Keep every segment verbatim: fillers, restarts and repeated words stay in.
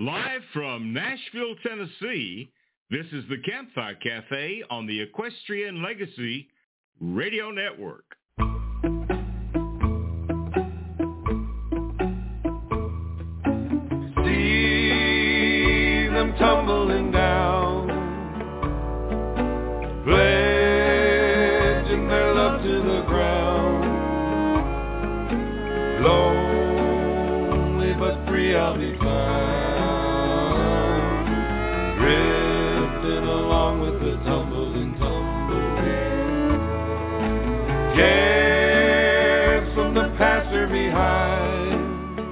Live from Nashville, Tennessee, this is the Campfire Cafe on the Equestrian Legacy Radio Network. See them tumbling down, pledging their love to the ground. Lonely but free I'll be found, drifting along with the tumbling tumbleweed. Cares from the passer behind,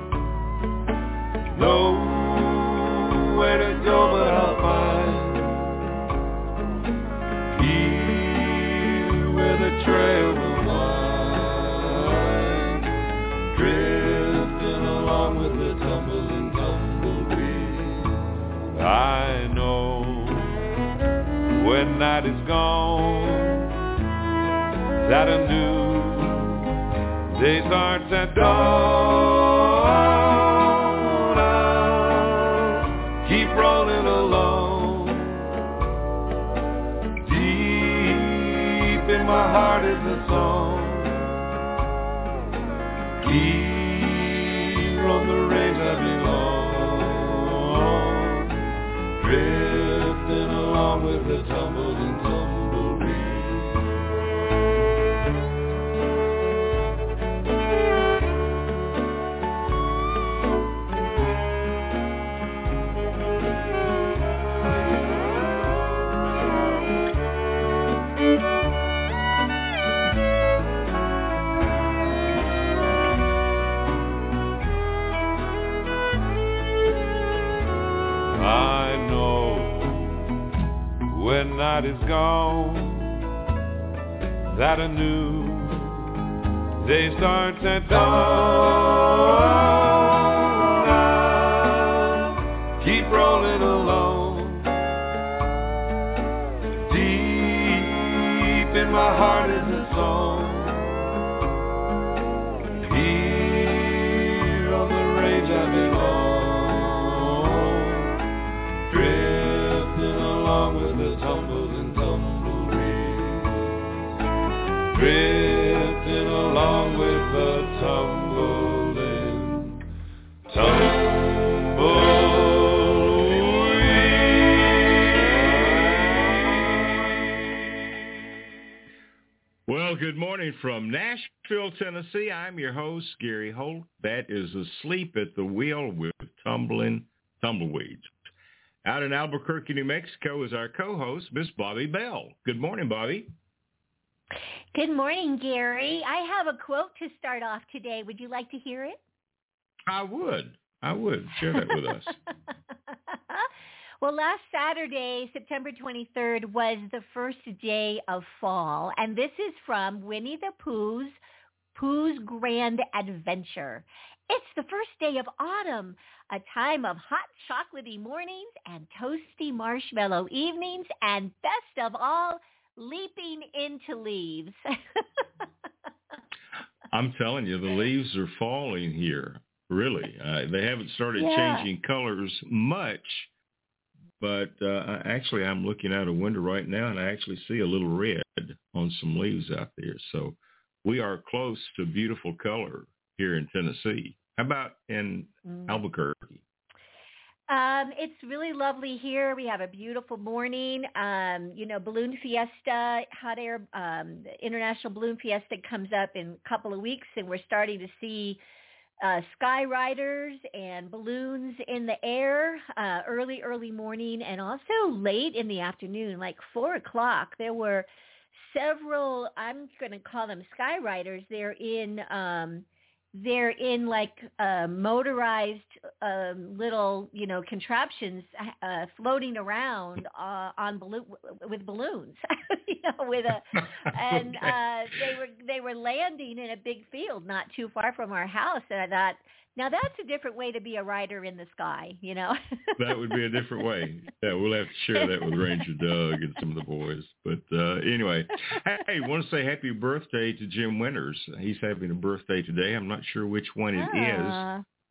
nowhere to go but I'll find here where the trail will wind, drifting along with the tumbling tumbleweed. I know when night is gone that a new day starts at dawn. I'll keep rolling along, deep in my heart is a song. Here on the range I belong, drifting along with the tumbling tumbleweed. I know when night is gone that a new day starts at dawn. I'll keep rolling along, deep in my heart is a song. Here on the range I belong, drifting along with the tumbling tumbleweed, drifting along with the tumbling tumbleweed. Well, good morning from Nashville, Tennessee. I'm your host, Gary Holt. That is Asleep at the Wheel with Tumbling Tumbleweeds. Out in Albuquerque, New Mexico is our co-host, Miss Bobby Bell. Good morning, Bobby. Good morning, Gary. I have a quote to start off today. Would you like to hear it? I would. I would. Share that with us. Well, last Saturday, September twenty-third, was the first day of fall, and this is from Winnie the Pooh's Pooh's Grand Adventure. It's the first day of autumn, a time of hot chocolatey mornings and toasty marshmallow evenings, and best of all, leaping into leaves. I'm telling you, the leaves are falling here, really. Uh, they haven't started Yeah. changing colors much, but uh, actually I'm looking out a window right now, and I actually see a little red on some leaves out there. So we are close to beautiful color here in Tennessee. How about in Mm. Albuquerque? Um, it's really lovely here. We have a beautiful morning. Um, you know, Balloon Fiesta, hot air, um, the International Balloon Fiesta comes up in a couple of weeks, and we're starting to see uh, sky riders and balloons in the air uh, early, early morning, and also late in the afternoon, like four o'clock. There were several, I'm going to call them sky riders. They're in um, they're in like uh, motorized um, little, you know, contraptions uh, floating around uh, on balloon with balloons, you know, with a, and Okay. uh, they were they were landing in a big field not too far from our house, and I thought, now that's a different way to be a rider in the sky, you know. That would be a different way. Yeah, we'll have to share that with Ranger Doug and some of the boys. But uh, anyway, hey, I want to say happy birthday to Jim Winters. He's having a birthday today. I'm not sure which one it is. Ah.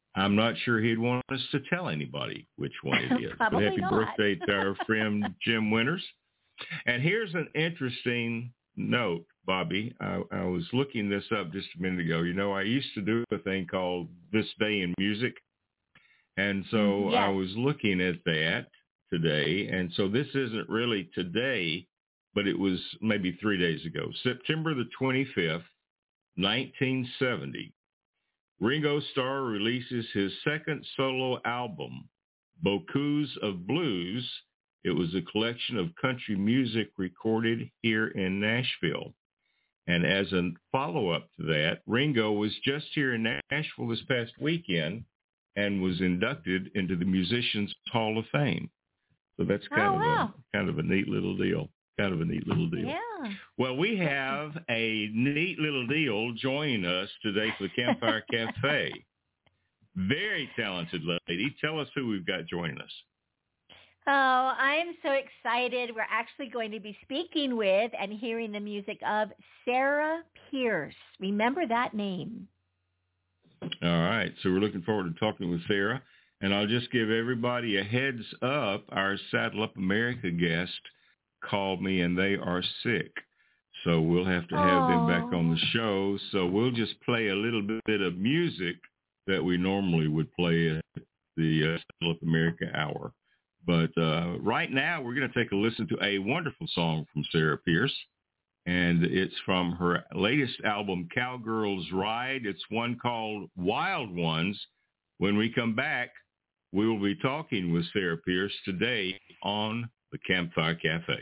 I'm not sure he'd want us to tell anybody which one it is. But happy not. birthday to our friend Jim Winters. And here's an interesting note, Bobby. I, I was looking this up just a minute ago. You know, I used to do a thing called This Day in Music. And so yes. I was looking at that today. And so this isn't really today, but it was maybe three days ago. September the twenty-fifth, nineteen seventy. Ringo Starr releases his second solo album, Bocuse of Blues. It was a collection of country music recorded here in Nashville. And as a follow-up to that, Ringo was just here in Nashville this past weekend and was inducted into the Musicians Hall of Fame. So that's kind oh, of wow. a kind of a neat little deal. Kind of a neat little deal. Yeah. Well, we have a neat little deal joining us today for the Campfire Cafe. Very talented lady. Tell us who we've got joining us. Oh, I'm so excited. We're actually going to be speaking with and hearing the music of Sarah Pierce. Remember that name. All right. So we're looking forward to talking with Sarah. And I'll just give everybody a heads up. Our Saddle Up America guest called me and they are sick. So we'll have to have Aww. them back on the show. So we'll just play a little bit of music that we normally would play at the uh, Saddle Up America hour. But uh, right now we're going to take a listen to a wonderful song from Sarah Pierce. And it's from her latest album, Cowgirls Ride. It's one called Wild Ones. When we come back, we will be talking with Sarah Pierce today on the Campfire Cafe.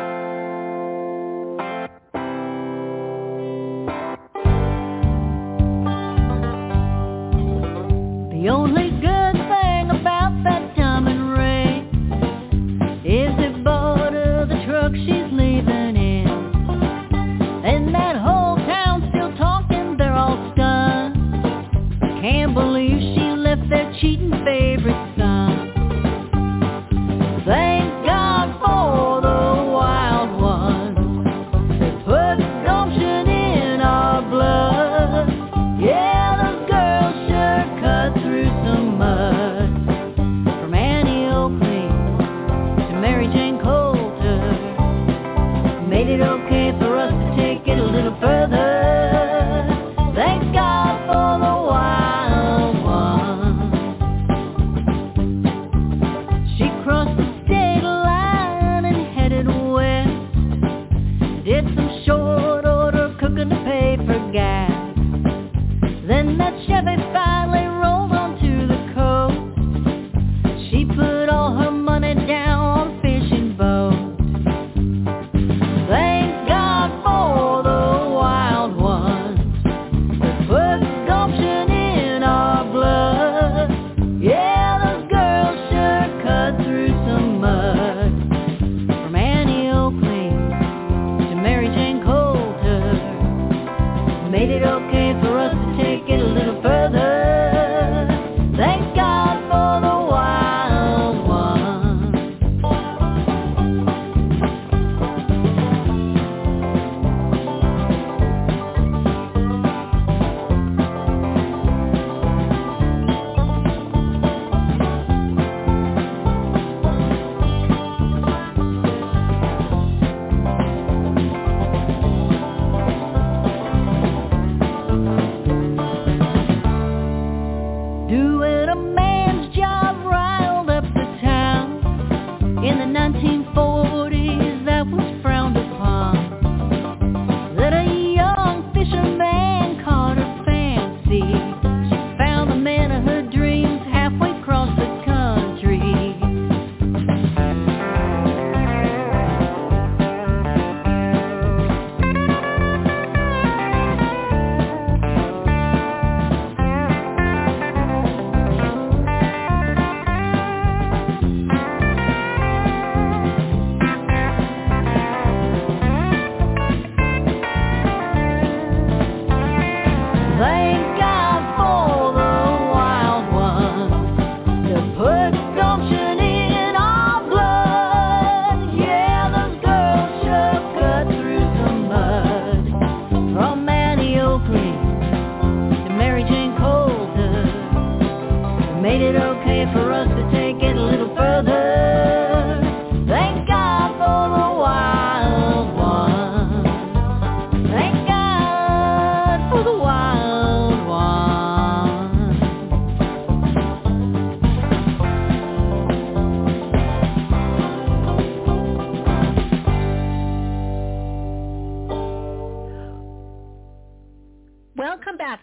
The only good thing about that diamond ring is it bought her the truck she's leaving in. And that whole town's still talking, they're all stunned. Can't believe she left their cheating favorite son. Thank God for the wild ones that put gumption in our blood. Yeah, those girls sure cut through some mud. From Annie Oakley to Mary Jane Coulter, made it okay for us to take it a little further. Thank God for the wild ones. She crossed the state line and headed west. Did some short order cooking to pay for gas. Then that Chevy finally rolled onto the coast. She put all her money down on a fishing boat. Thank God for the wild ones that put gumption in our blood. Yeah, those girls sure cut through some mud. From Annie Oakley to Mary Jane Coulter, made it okay for us to take it a little further. Thank God for the wild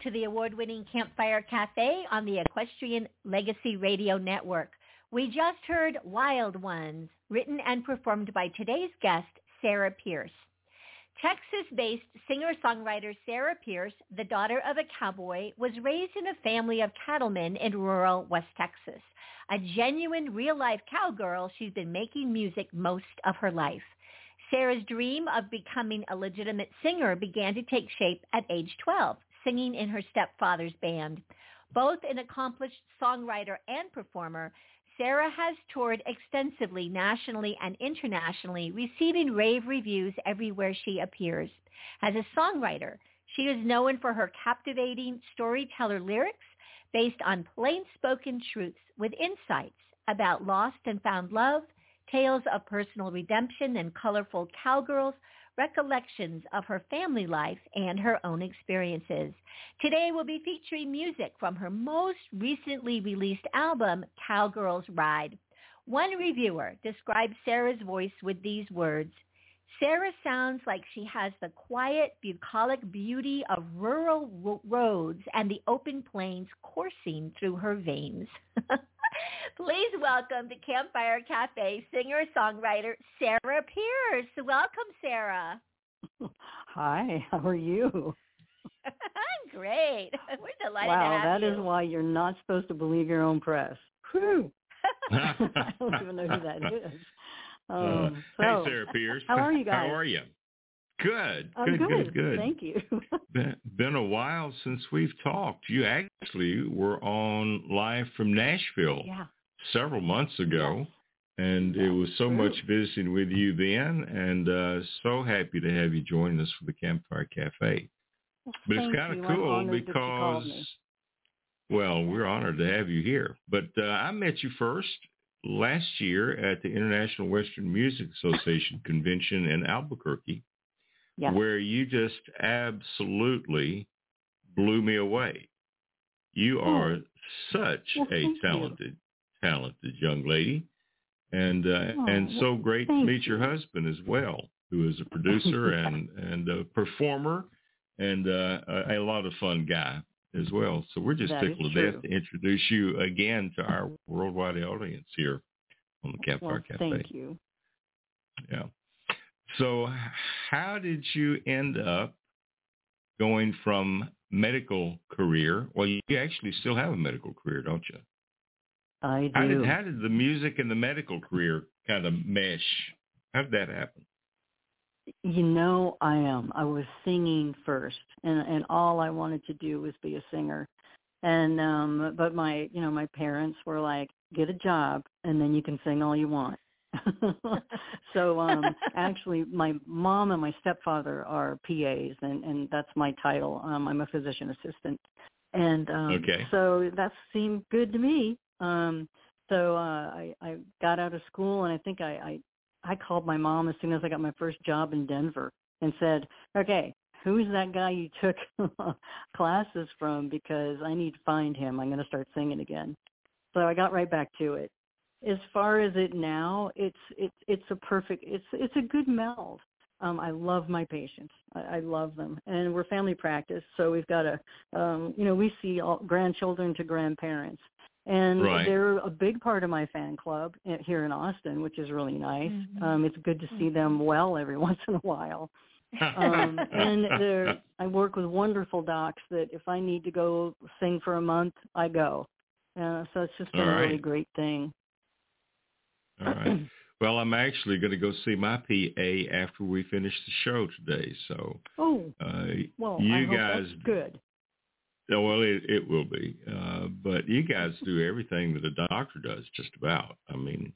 back to the award-winning Campfire Cafe on the Equestrian Legacy Radio Network. We just heard Wild Ones, written and performed by today's guest, Sarah Pierce. Texas-based singer-songwriter Sarah Pierce, the daughter of a cowboy, was raised in a family of cattlemen in rural West Texas. A genuine real-life cowgirl, she's been making music most of her life. Sarah's dream of becoming a legitimate singer began to take shape at age twelve, singing in her stepfather's band. Both an accomplished songwriter and performer, Sarah has toured extensively nationally and internationally, receiving rave reviews everywhere she appears. As a songwriter, she is known for her captivating storyteller lyrics based on plain-spoken truths with insights about lost and found love, tales of personal redemption and colorful cowgirls, recollections of her family life and her own experiences. Today we'll be featuring music from her most recently released album, Cowgirls Ride. One reviewer described Sarah's voice with these words: Sarah sounds like she has the quiet, bucolic beauty of rural ro- roads and the open plains coursing through her veins. Please welcome to Campfire Cafe singer-songwriter Sarah Pierce. Welcome, Sarah. Hi, how are you? I'm great. We're delighted wow, to have that you. Wow, that is why you're not supposed to believe your own press. Whew. I don't even know who that is. Um, uh, so, hey, Sarah Pierce. How are you guys? How are you? Good. I'm good, good. good, good. Thank you. been, been a while since we've talked. You actually were on live from Nashville yeah. several months ago, yes. and That's it was so true. much visiting with you then, and uh, so happy to have you join us for the Campfire Cafe. Well, but it's kind of cool because, well, we're honored to have you here. But uh, I met you first last year at the International Western Music Association convention in Albuquerque, yes. where you just absolutely blew me away. You are oh. such well, a talented, you. talented young lady, and uh, oh, and so great to meet you. your husband as well, who is a producer and and a performer, and uh, a, a lot of fun guy as well. So we're just that tickled to death to introduce you again to our worldwide audience here on the Campfire well, Cafe. Thank you. Yeah. So how did you end up going from medical career? Well, you actually still have a medical career, don't you? I do. How did, how did the music and the medical career kind of mesh? How did that happen? You know, I am. I was singing first, and and all I wanted to do was be a singer. And um, but my, you know, my parents were like, get a job, and then you can sing all you want. so um, actually, my mom and my stepfather are P As, and and that's my title. Um, I'm a physician assistant, and um, okay. so that seemed good to me. Um, so uh, I I got out of school, and I think I. I I called my mom as soon as I got my first job in Denver and said, okay, who's that guy you took classes from? Because I need to find him. I'm going to start singing again. So I got right back to it. As far as it now, it's it's it's a perfect, it's it's a good meld. Um, I love my patients. I, I love them. And we're family practice, so we've got a, um, you know, we see all grandchildren to grandparents. And right. they're a big part of my fan club here in Austin, which is really nice. Mm-hmm. Um, it's good to see them well every once in a while. um, and they're, I work with wonderful docs that if I need to go sing for a month, I go. Uh, so it's just been right. a really great thing. All right. Well, I'm actually going to go see my P A after we finish the show today. So, oh, uh, well, you I hope guys, that's good. Well, it, it will be. Uh, but you guys do everything that a doctor does, just about. I mean,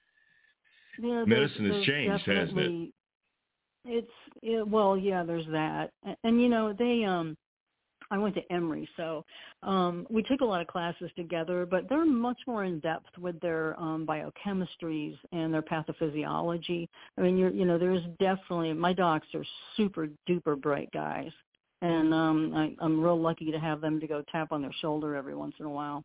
yeah, medicine there's, has there's changed, hasn't it? It's, it, well, yeah, there's that. And, and, you know, they, um, I went to Emory, so um, we took a lot of classes together, but they're much more in depth with their um, biochemistries and their pathophysiology. I mean, you're, you know, there's definitely, my docs are super duper bright guys. And um, I, I'm real lucky to have them to go tap on their shoulder every once in a while.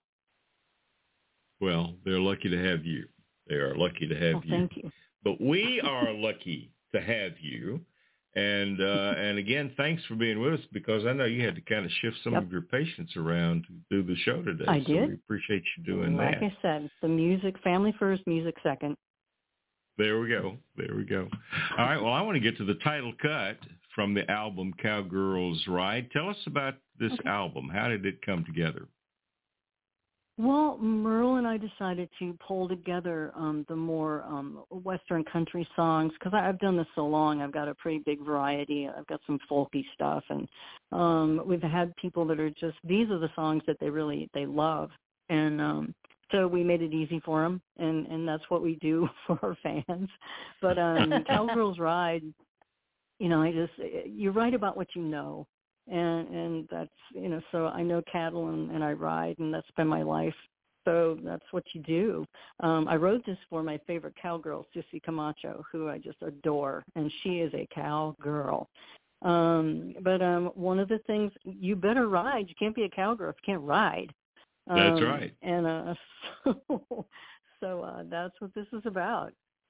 Well, they're lucky to have you. They are lucky to have oh, you. Thank you. But we are lucky to have you. And uh, and again, thanks for being with us, because I know you had to kind of shift some Yep. of your patients around to do the show today. I so did. we appreciate you doing Like that. I said, the music, family first, music second. There we go. There we go. All right. Well, I want to get to the title cut from the album Cowgirls Ride. Tell us about this Okay. album. How did it come together? Well, Merle and I decided to pull together um, the more um, Western country songs, because I've done this so long. I've got a pretty big variety. I've got some folky stuff, and um, we've had people that are just, these are the songs that they really, they love. And um, so we made it easy for them, and, and that's what we do for our fans. But um, Cowgirls Ride, you know, I just, you write about what you know. And and that's, you know, so I know cattle and, and I ride, and that's been my life. So that's what you do. Um, I wrote this for my favorite cowgirl, Sissy Camacho, who I just adore, and she is a cowgirl. Um, but um, one of the things, you better ride. You can't be a cowgirl if you can't ride. Um, That's right. And uh, so, so uh, that's what this is about.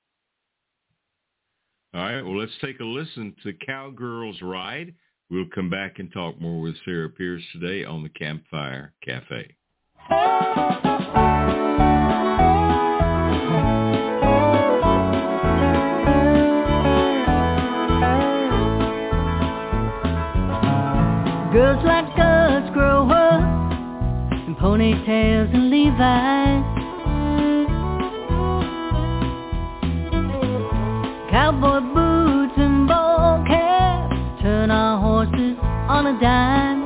All right. Well, let's take a listen to Cowgirls Ride. We'll come back and talk more with Sarah Pierce today on the Campfire Cafe. Girls like us grow up in ponytails and Levi's. Cowboy boots and ball caps, turn our horses on a dime.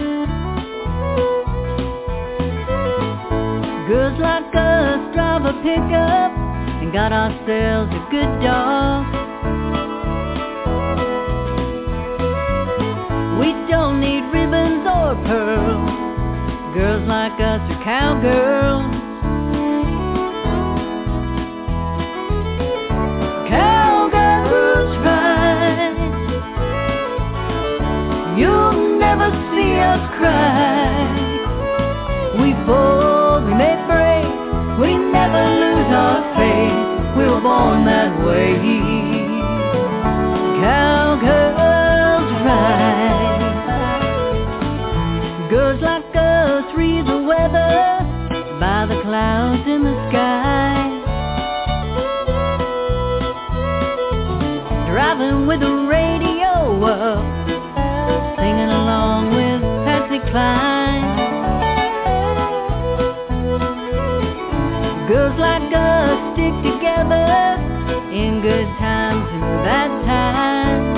Girls like us drive a pickup and got ourselves a good dog. We don't need ribbons or pearls. Girls like us are cowgirls. Cowgirls ride. You'll never see us cry. We fall, we may break, we never lose our faith. We were born that way. Cowgirls ride. Girls like us read the weather by the clouds in the sky. Driving with the radio up, singing along with Patsy Cline. Girls like us stick together in good times and bad times.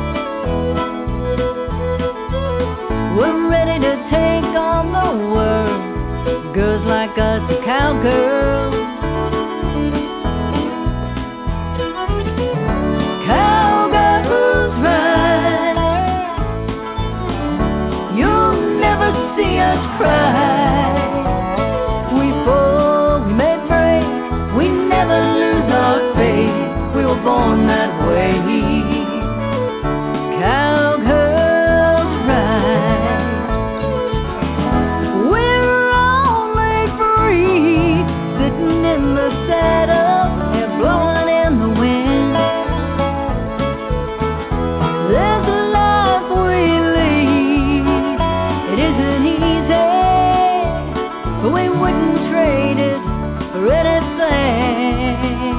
We're ready to take on the world. Girls like us are cowgirls. Cowgirls ride. You'll never see us cry. We fall, we may break, we never lose our faith. We were born that way. Cowgirls ride. We're only free, sitting in the saddle and blowing in the wind. There's a life we lead. It isn't easy, but we wouldn't trade it for anything.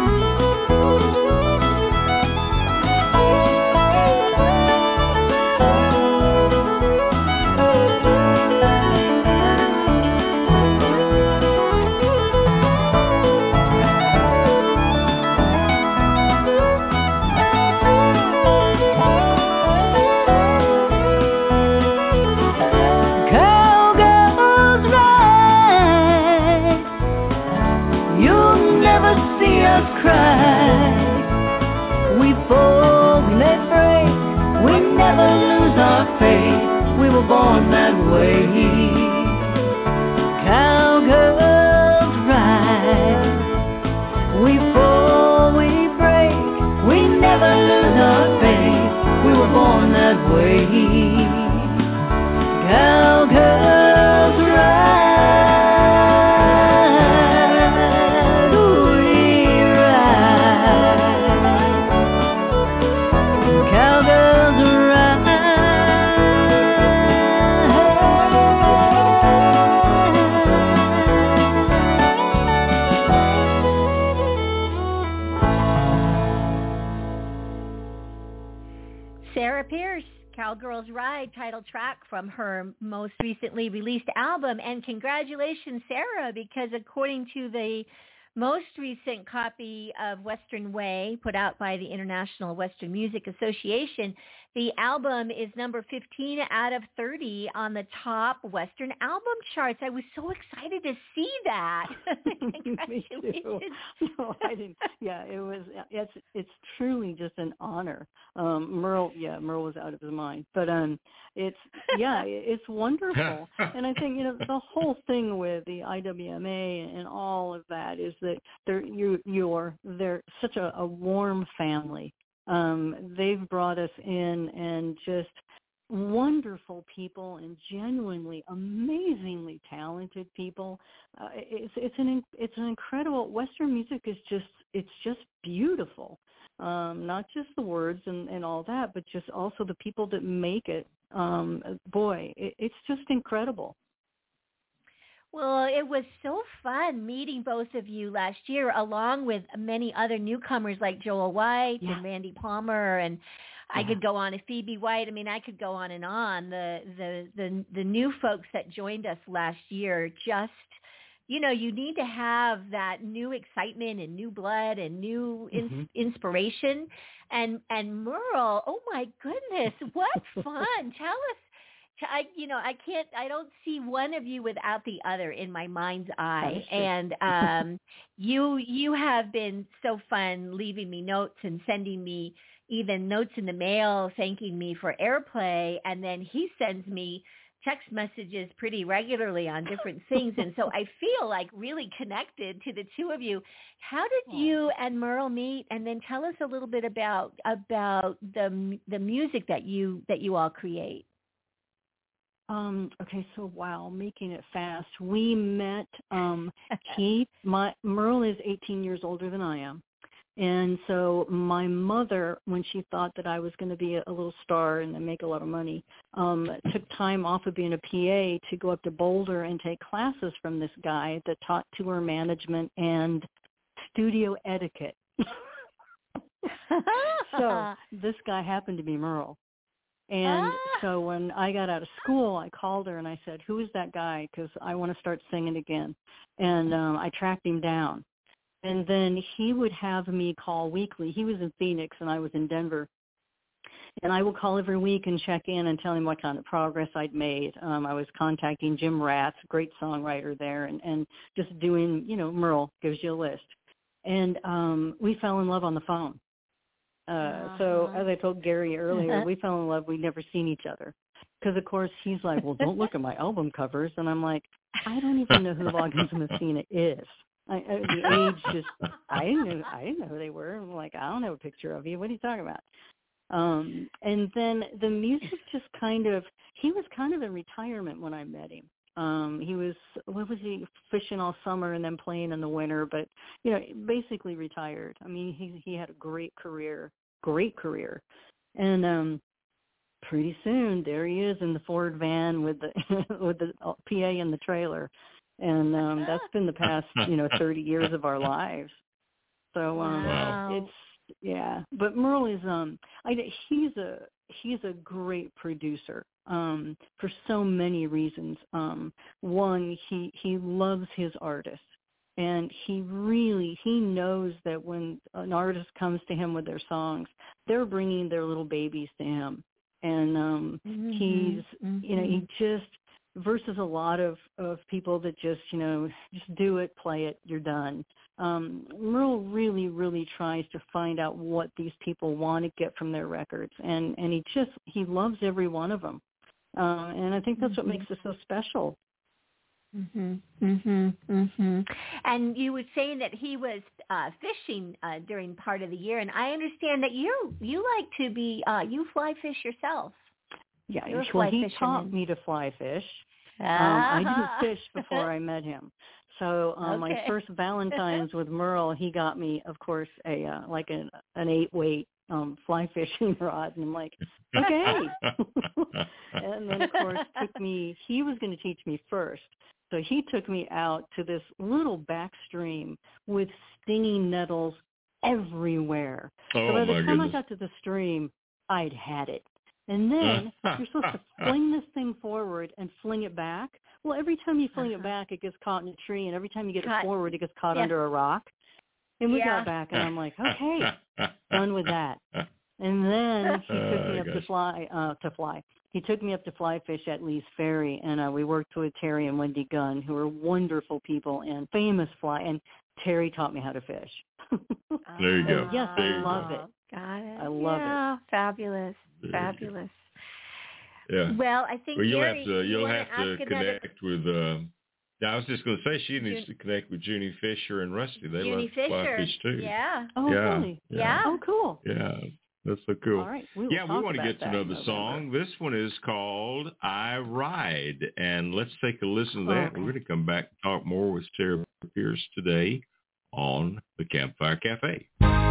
Cowgirls ride. You'll never see us cry. We fall, we may break, we never lose our faith. We were born that way. Cowgirls ride. We fall, we break, we never lose our faith. We were born that way. Cowgirls ride. We ride. Cow Sarah Pierce, Cowgirls Ride, title track from her most recently released album. And congratulations, Sarah, because according to the most recent copy of Western Way put out by the International Western Music Association, the album is number fifteen out of thirty on the top Western album charts. I was so excited to see that. Me too. No, I didn't. Yeah, it was. It's it's truly just an honor. Um, Merle, yeah, Merle was out of his mind, but um, it's yeah, it's wonderful. And I think you know the whole thing with the I W M A and all of that is that they're you you're they're such a, a warm family. Um, they've brought us in and just wonderful people and genuinely amazingly talented people. Uh, it's it's an it's an incredible Western music is just it's just beautiful. Um, not just the words and, and all that, but just also the people that make it. Um, boy, it, it's just incredible. Well, it was so fun meeting both of you last year, along with many other newcomers like Joel White yeah. and Randy Palmer, and I yeah. could go on. Phoebe White. I mean, I could go on and on. The the the the new folks that joined us last year, just you know, you need to have that new excitement and new blood and new ins- mm-hmm. inspiration. And and Merle, oh my goodness, what fun! Tell us. I, you know, I can't, I don't see one of you without the other in my mind's eye. And um, you, you have been so fun leaving me notes and sending me even notes in the mail, thanking me for airplay. And then he sends me text messages pretty regularly on different things. And so I feel like really connected to the two of you. How did you and Merle meet? And then tell us a little bit about, about the, the music that you, that you all create. Um, okay, so wow, making it fast. We met, um, he, my, Merle is eighteen years older than I am. And so my mother, when she thought that I was going to be a, a little star and make a lot of money, um, took time off of being a P A to go up to Boulder and take classes from this guy that taught tour management and studio etiquette. So this guy happened to be Merle. And ah. so when I got out of school, I called her and I said, who is that guy? Because I want to start singing again. And um, I tracked him down. And then he would have me call weekly. He was in Phoenix and I was in Denver. And I would call every week and check in and tell him what kind of progress I'd made. Um, I was contacting Jim Ratz, great songwriter there, and, and just doing, you know, Merle gives you a list. And um, we fell in love on the phone. Uh, uh-huh. So as I told Gary earlier, uh-huh. we fell in love. We'd never seen each other. Because, of course, he's like, well, don't look at my album covers. And I'm like, I don't even know who Loggins Messina is. I, I, the age just, I didn't know, I didn't know who they were. I'm like, I don't have a picture of you. What are you talking about? Um, and then the music just kind of, he was kind of in retirement when I met him. Um, he was, what was he, fishing all summer and then playing in the winter, but, you know, basically retired. I mean, he he had a great career, great career. And um, pretty soon, there he is in the Ford van with the with the P A in the trailer. And um, that's been the past, you know, thirty years of our lives. So um, wow. it's, yeah. But Merle is, um, I, he's a, he's a great producer. Um, for so many reasons. Um, one, he, he loves his artists, and he really, he knows that when an artist comes to him with their songs, they're bringing their little babies to him. And um, mm-hmm. he's, mm-hmm. you know, he just, versus a lot of, of people that just, you know, just do it, play it, you're done. Um, Merle really, really tries to find out what these people want to get from their records, and, and he just, he loves every one of them. Uh, and I think that's what makes it so special. Mhm, mhm, mhm. And you were saying that he was uh, fishing uh, during part of the year, and I understand that you you like to be uh, you fly fish yourself. Yeah, You're well, he taught and... me to fly fish. Ah. Um, I didn't fish before I met him. So um, okay. my first Valentine's with Merle, he got me, of course, a uh, like an an eight weight um, fly fishing rod, and I'm like, okay. And then, of course, took me. He was going to teach me first, so he took me out to this little back stream with stinging nettles everywhere. Oh, so by the my time goodness. I got to the stream, I'd had it. And then you're supposed to fling this thing forward and fling it back. Well, every time you fling uh-huh. it back, it gets caught in a tree, and every time you get caught. it forward, it gets caught yeah. under a rock. And we yeah. got back, and I'm like, okay, done with that. And then he took me oh, up gosh. to fly, uh, to fly. He took me up to fly fish at Lee's Ferry, and uh, we worked with Terry and Wendy Gunn, who are wonderful people and famous fly. And Terry taught me how to fish. There you go. And yes, there I love go. it. Got it. I love yeah, it. Fabulous. There Fabulous. Yeah. Well, I think well, you'll Gary, have to you'll you have to connect another... with. Uh, yeah, I was just going to say she needs June... to connect with Junie Fisher and Rusty. They Junie love Fisher. fly fish too. Yeah. Oh, yeah. really? Yeah. yeah. Oh, cool. Yeah. That's so cool. All right. We yeah, we want to get to another song. This one is called I Ride. And let's take a listen to that. Okay. We're going to come back and talk more with Sarah Pierce today on the Campfire Cafe.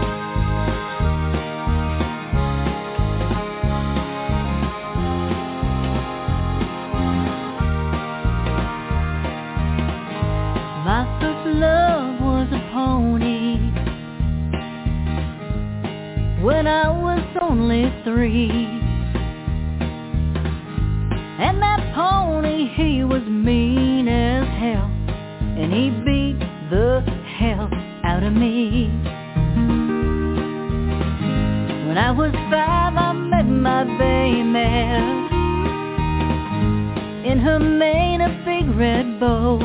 My first love was a pony when I was only three, and that pony, he was mean as hell, and he beat the hell out of me. When I was five, I met my bay mare, in her mane a big red bow.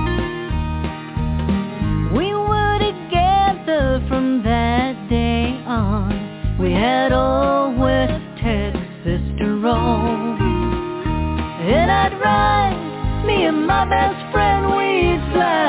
We were together from that day on. We had old West Texas to roam, and I'd ride, me and my best friend, we'd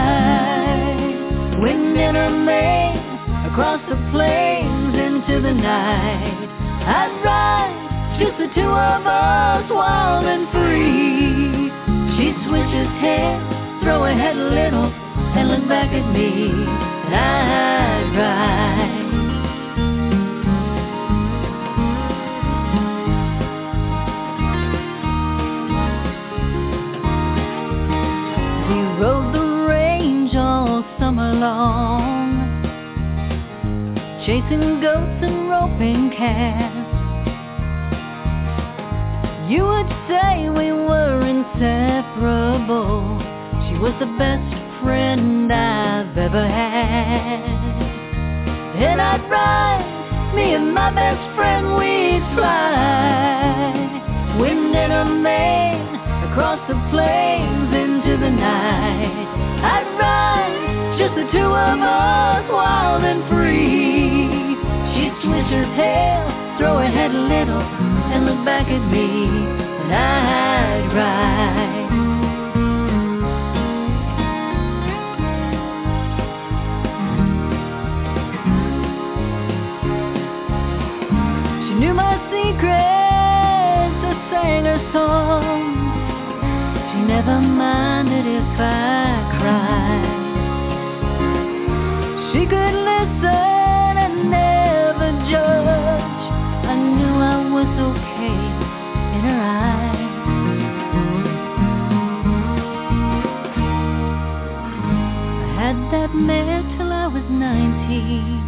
fly, wind in her mane, across the plains into the night. I'd ride, just the two of us, wild and free. She'd switch his hair, throw her head a little, and look back at me, and I'd ride. We rode the range all summer long, chasing goats and roping calves. You would say we were inseparable. She was the best friend I've ever had. And I'd ride, me and my best friend, we'd fly, wind in her mane, across the plains into the night. I'd ride, just the two of us, wild and free. She'd switch her tail, throw her head a little, and look back at me, and I'd ride. Knew my secrets, I sang her songs. She never minded if I cried. She could listen and never judge. I knew I was okay in her eyes. I had that mare till I was nineteen.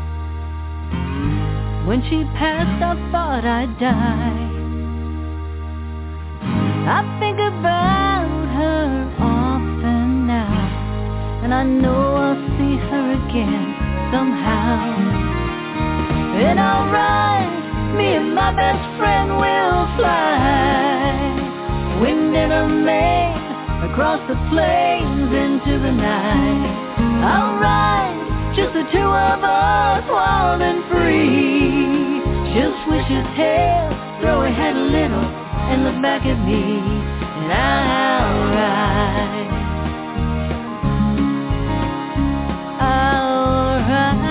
When she passed, I thought I'd die. I think about her often now, and I know I'll see her again somehow. And I'll ride, me and my best friend will fly, wind in her mane, across the plains into the night. I'll ride, just the two of us, wild and free. She'll swish his tail, throw her head a little, and look back at me, and I'll ride. I'll ride.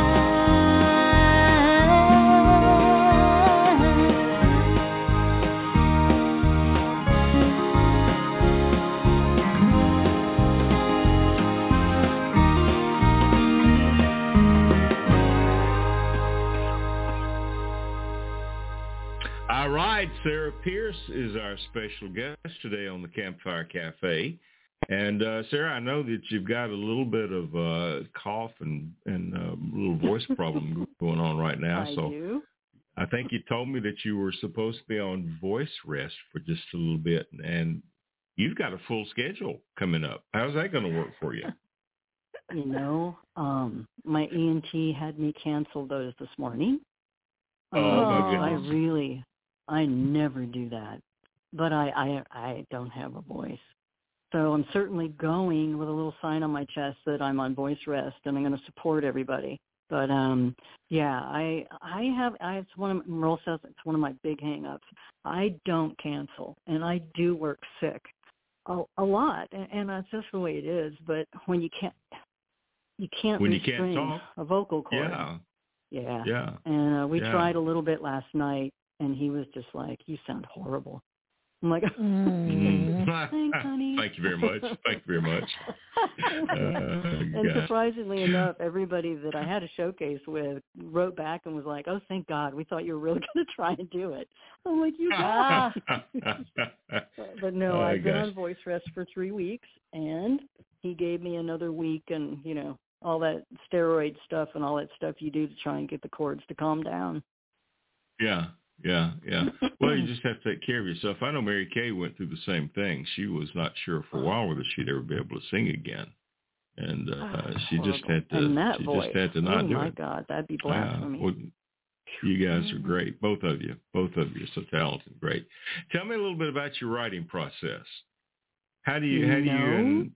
All right, Sarah Pierce is our special guest today on the Campfire Cafe. And uh, Sarah, I know that you've got a little bit of uh, cough and and uh, a little voice problem going on right now. I so do. I think you told me that you were supposed to be on voice rest for just a little bit, and you've got a full schedule coming up. How's that going to work for you? You know, um, my E N T had me cancel those this morning. Oh, um, my I goodness. really, I never do that, but I, I, I don't have a voice. So I'm certainly going with a little sign on my chest that I'm on voice rest and I'm going to support everybody. But um, yeah, I I have I it's one of Merle says it's one of my big hang-ups. I don't cancel, and I do work sick a, a lot, and, and that's just the way it is. But when you can't you can't When you can't restrain talk, a vocal cord, yeah, yeah, yeah, and uh, we yeah. tried a little bit last night, and he was just like, "You sound horrible." I'm like, Mm. "Thanks, honey." Thank you very much. Thank you very much. Uh, And God. surprisingly enough, everybody that I had a showcase with wrote back and was like, "Oh, thank God, we thought you were really going to try and do it." I'm like, "You guys." But no, Oh, I've been gosh. on voice rest for three weeks, and he gave me another week, and you know all that steroid stuff and all that stuff you do to try and get the cords to calm down. Yeah, yeah, yeah. Well, you just have to take care of yourself. I know Mary Kay went through the same thing. She was not sure for a while whether she'd ever be able to sing again, and uh, Oh, she just horrible. had to. And that She voice. just had to not Oh do my it. God, that'd be Yeah. blasphemy. Well, you guys are great, both of you. Both of you are so talented, great. Tell me a little bit about your writing process. How do you? How do you? No. And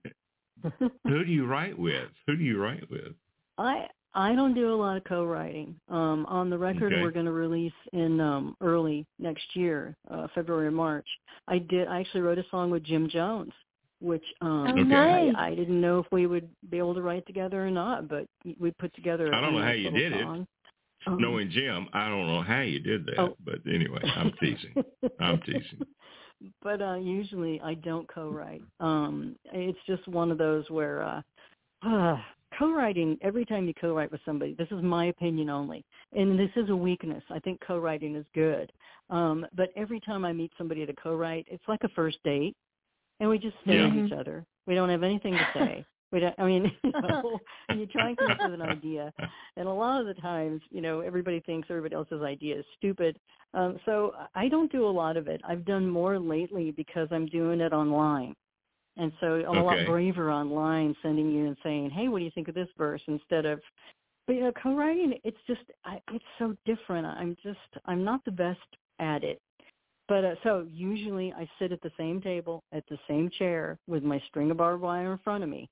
who do you write with? Who do you write with? I I don't do a lot of co-writing. Um, on the record, Okay. we're going to release in um, early next year, uh, February or March. I did. I actually wrote a song with Jim Jones, which um, Oh, Okay. nice. I, I didn't know if we would be able to write together or not, but we put together. I don't a know nice how you little did it. song. Um, Knowing Jim, I don't know how you did that. Oh. But anyway, I'm teasing. I'm teasing. But uh, usually I don't co-write. Um, it's just one of those where uh, uh, co-writing, every time you co-write with somebody, this is my opinion only, and this is a weakness. I think co-writing is good. Um, but every time I meet somebody to co-write, it's like a first date, and we just stare Yeah. at each other. We don't have anything to say. We don't, I mean, you know, and you try and come up with an idea, and a lot of the times, you know, everybody thinks everybody else's idea is stupid. Um, so I don't do a lot of it. I've done more lately because I'm doing it online. And so I'm a lot Okay. braver online, sending you and saying, "Hey, what do you think of this verse?" Instead of, but you know, co-writing, it's just, I, it's so different. I'm just, I'm not the best at it. But uh, so usually I sit at the same table, at the same chair, with my string of barbed wire in front of me,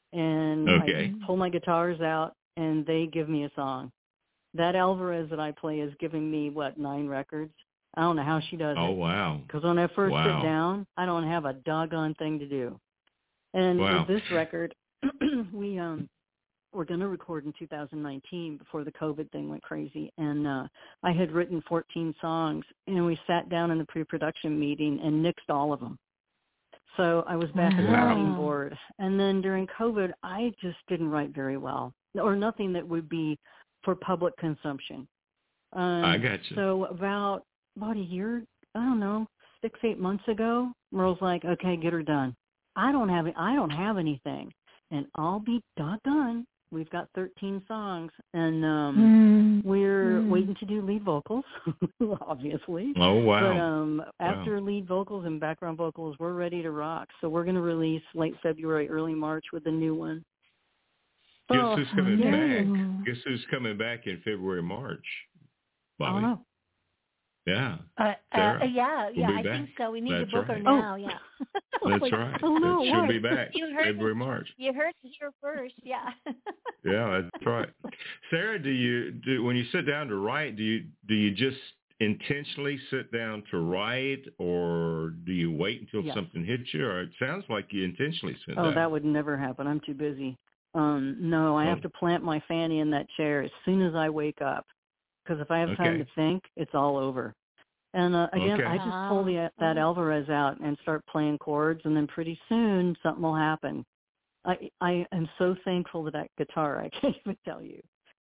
and Okay. I pull my guitars out, and they give me a song. That Alvarez that I play is giving me what nine records. I don't know how she does Oh, it. wow. Because when I first Wow. sit down, I don't have a doggone thing to do. And Wow. with this record, we um we're going to record in two thousand nineteen before the COVID thing went crazy. And uh, I had written fourteen songs, and we sat down in the pre-production meeting and nixed all of them. So I was back at the Wow. writing board. And then during COVID, I just didn't write very well, or nothing that would be for public consumption. Um, I got you. So about about a year, I don't know, six, eight months ago, Merle's like, "Okay, get her done." I don't have I don't have anything, and I'll be doggone. We've got thirteen songs, and um, Mm. we're Mm. waiting to do lead vocals, obviously. Oh, wow. But um, after lead vocals and background vocals, we're ready to rock. So we're going to release late February, early March with a new one. Guess So, who's coming yeah. back? Guess who's coming back in February, March? I don't Bobby. know. Yeah. Uh, uh, Sarah yeah, will yeah, be I back. think so. We need That's to book right. her now. Yeah. That's Like, right. oh, no, That- She'll what? be back You heard February, it. March. You heard it here first. Yeah. Yeah, that's right. Sarah, do you do when you sit down to write? Do you do you just intentionally sit down to write, or do you wait until Yes. something hits you? Or it sounds like you intentionally sit Oh, down. that would never happen. I'm too busy. Um, no, I Oh. have to plant my fanny in that chair as soon as I wake up, because if I have time Okay. to think, it's all over. And uh, again, Okay. I just pull the, that Alvarez out and start playing chords, and then pretty soon something will happen. I I am so thankful to that guitar. I can't even tell you.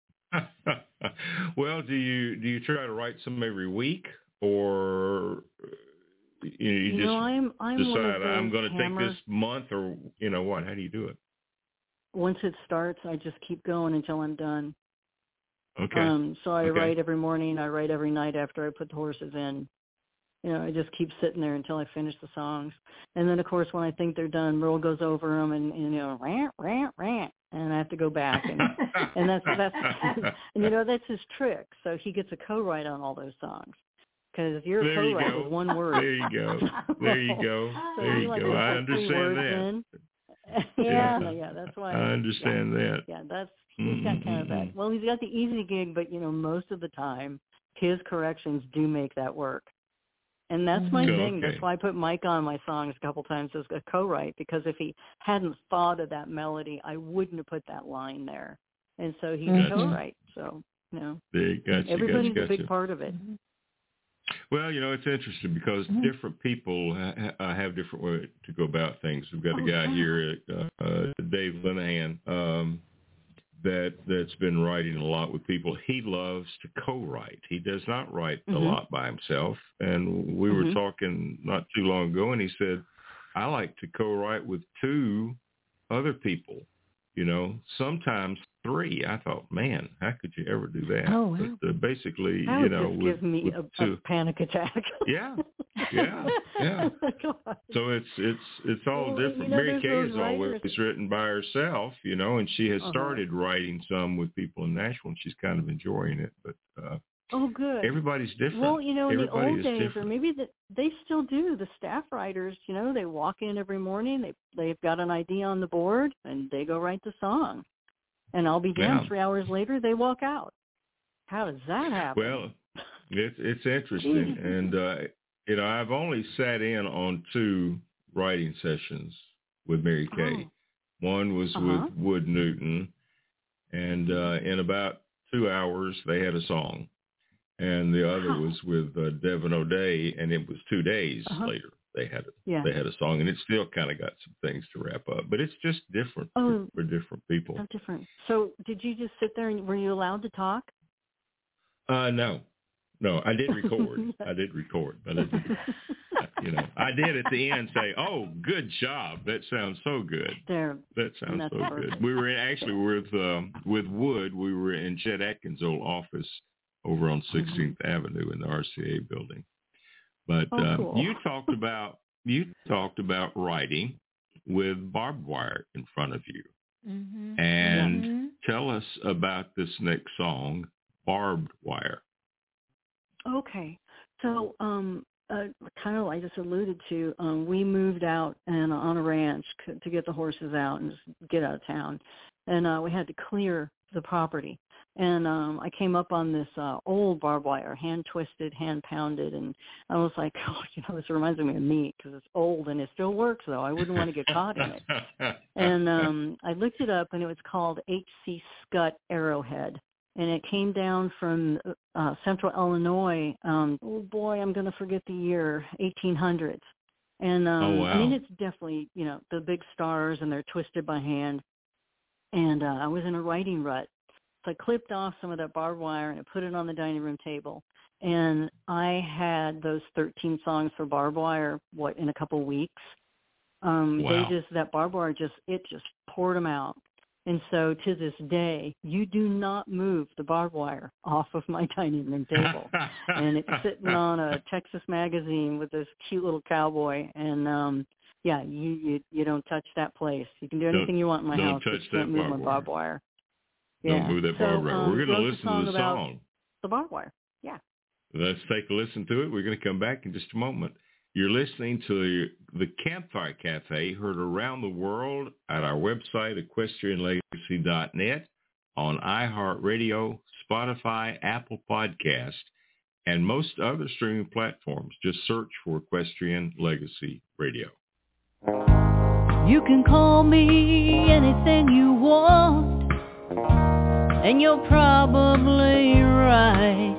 Well, do you do you try to write some every week, or you, know, you, You just know, I'm I'm one decide of I'm those going to take hammer. this month, or you know what? How do you do it? Once it starts, I just keep going until I'm done. Okay. Um, so I okay. write every morning. I write every night after I put the horses in. You know, I just keep sitting there until I finish the songs. And then, of course, when I think they're done, Merle goes over them and, and you know, rant, rant, rant. And I have to go back. And, and that's, that's and, you know, that's his trick. So he gets a co-write on all those songs. Because you're a co-write with one word. There you go. There you go. So there he you like go. I puts three understand words that. in. Yeah. yeah, yeah, that's why. I understand yeah, that. Yeah, that's, he's got kind of that. Well, he's got the easy gig, but, you know, most of the time, his corrections do make that work. And that's my mm-hmm. thing. Okay. That's why I put Mike on my songs a couple times as a co-write, because if he hadn't thought of that melody, I wouldn't have put that line there. And so he's Gotcha. a co-write. So, you know, There, gotcha, everybody's gotcha, a big gotcha. part of it. Well, you know, it's interesting because mm-hmm. different people ha- ha- have different ways to go about things. We've got oh, a guy yeah. here, uh, uh, Dave Linehan, um, that, that's been writing a lot with people. He loves to co-write. He does not write mm-hmm. a lot by himself. And we mm-hmm. were talking not too long ago, and he said, I like to co-write with two other people, you know, sometimes three. I thought, man, how could you ever do that? Oh, wow. But, uh, basically, that you would know, just with, give me with a, a panic attack. yeah, yeah, yeah. So it's it's it's all well, different. You know, Mary Kay has writers. always written by herself, you know, and she has uh-huh. started writing some with people in Nashville, and she's kind of enjoying it. But uh, oh, good. Everybody's different. Well, you know, in Everybody the old days, different. or maybe the, they still do. The staff writers, you know, they walk in every morning. They they've got an idea on the board, and they go write the song. And I'll be damned, yeah. three hours later, they walk out. How does that happen? Well, it's it's interesting, and uh, you know, I've only sat in on two writing sessions with Mary Kay. Oh. One was uh-huh. with Wood Newton, and uh, in about two hours they had a song, and the other wow. was with uh, Devin O'Day, and it was two days uh-huh. later they had it. Yeah. They had a song, and it still kind of got some things to wrap up, but it's just different oh, for, for different people. So different. So did you just sit there and were you allowed to talk? Uh, no, no, I did record. I did record, but I didn't, you know, I did at the end say, "Oh, good job! That sounds so good. There, that sounds so perfect. good." We were in, actually with um, with Wood. We were in Chet Atkins' old office over on sixteenth mm-hmm. Avenue in the R C A building. But oh, um, cool. you talked about you talked about writing with barbed wire in front of you, mm-hmm. and mm-hmm. tell us about this next song, Barbed Wire. Okay, so um, uh, kind of like I just alluded to, um, we moved out and uh, on a ranch c- to get the horses out and just get out of town, and uh, we had to clear the property. And um, I came up on this uh, old barbed wire, hand twisted, hand pounded, and I was like, oh, you know, this reminds me of me because it's old and it still works, though. I wouldn't want to get caught in it. And um, I looked it up, and it was called H C Scutt Arrowhead, and it came down from uh, Central Illinois. Um, oh boy, I'm going to forget the year, eighteen hundreds. And um, oh, wow. I mean, it's definitely, you know, the big stars, and they're twisted by hand. And uh, I was in a writing rut. So I clipped off some of that barbed wire and I put it on the dining room table. And I had those thirteen songs for barbed wire, what, in a couple of weeks. Um, wow. They just, that barbed wire just, it just poured them out. And so to this day, you do not move the barbed wire off of my dining room table. And it's sitting on a Texas magazine with this cute little cowboy. And um, yeah, you, you you don't touch that place. You can do anything don't, you want in my house, but you can't move my wire. barbed wire. Don't yeah. move that so, barbed wire. Um, We're going to listen to the about song. The barbed wire, yeah. Let's take a listen to it. We're going to come back in just a moment. You're listening to the Campfire Cafe, heard around the world at our website, equestrian legacy dot net, on iHeartRadio, Spotify, Apple Podcast, and most other streaming platforms. Just search for Equestrian Legacy Radio. You can call me anything you want, and you're probably right.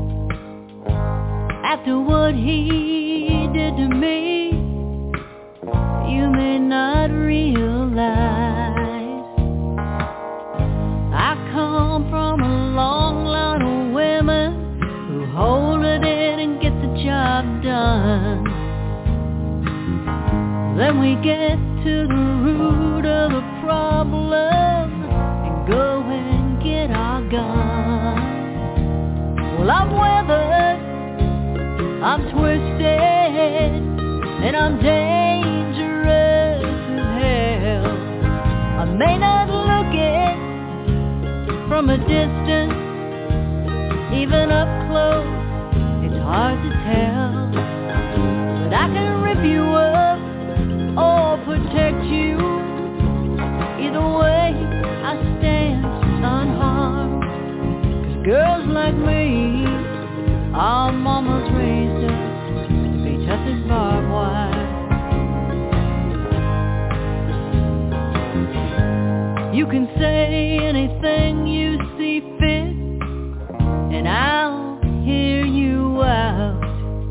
After what he did to me, you may not realize I come from a long line of women who hold it in and get the job done. Then we get to the root of the problem and go and get our begun. Well, I'm weathered, I'm twisted, and I'm dangerous as hell. I may not look it from a distance, even up close, it's hard to tell. But I can rip you up or protect you. Either way, I stand unharmed. 'Cause girls like me, our mamas raised us to be tough as barbed wire. You can say anything you see fit, and I'll hear you out.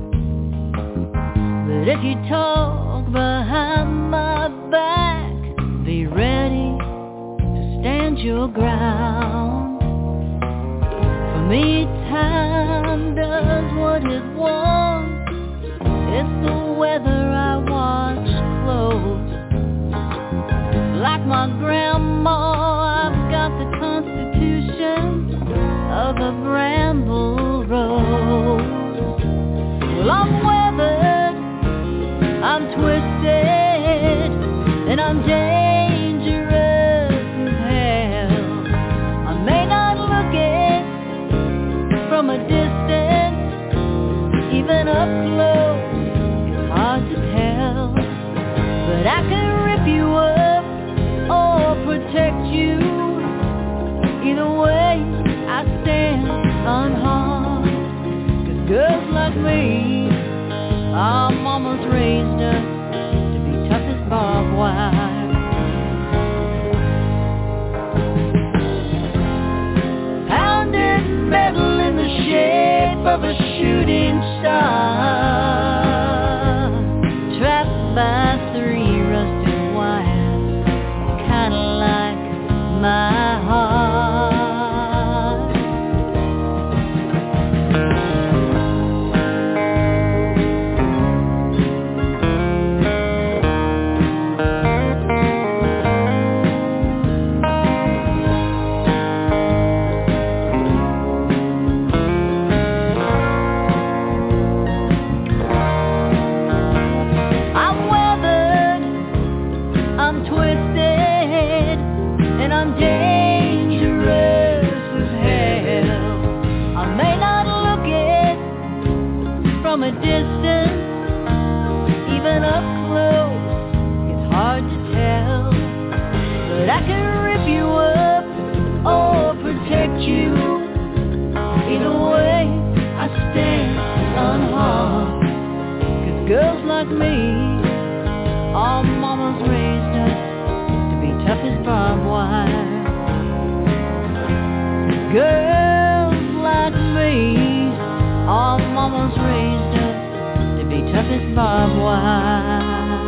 But if you talk behind my back, be ready to stand your ground. For me, time does what it wants. It's the weather I watch close. Like my grandma, I've got the constitution of a bramble rose. Well, I'm weathered, I'm twisted, and I'm dangerous as hell. I may not look it from a distance, even up close, it's hard to tell. But I can rip you up or protect you. Either way, I stand unharmed. 'Cause girls like me, our mamas raised us to be tough as barbed wire. Pounded metal in the shape of a shooting star, trapped by three rusted wires, kinda like my heart. I'm weathered, I'm twisted, and I'm dangerous as hell. I may not look it from a distance, even up close, it's hard to tell. But I can rip you up or protect you. Either way, I stand unharmed. 'Cause girls like me, all mamas raised us to be tough as barbed wire. Girls like me, all mamas raised us to be tough as barbed wire.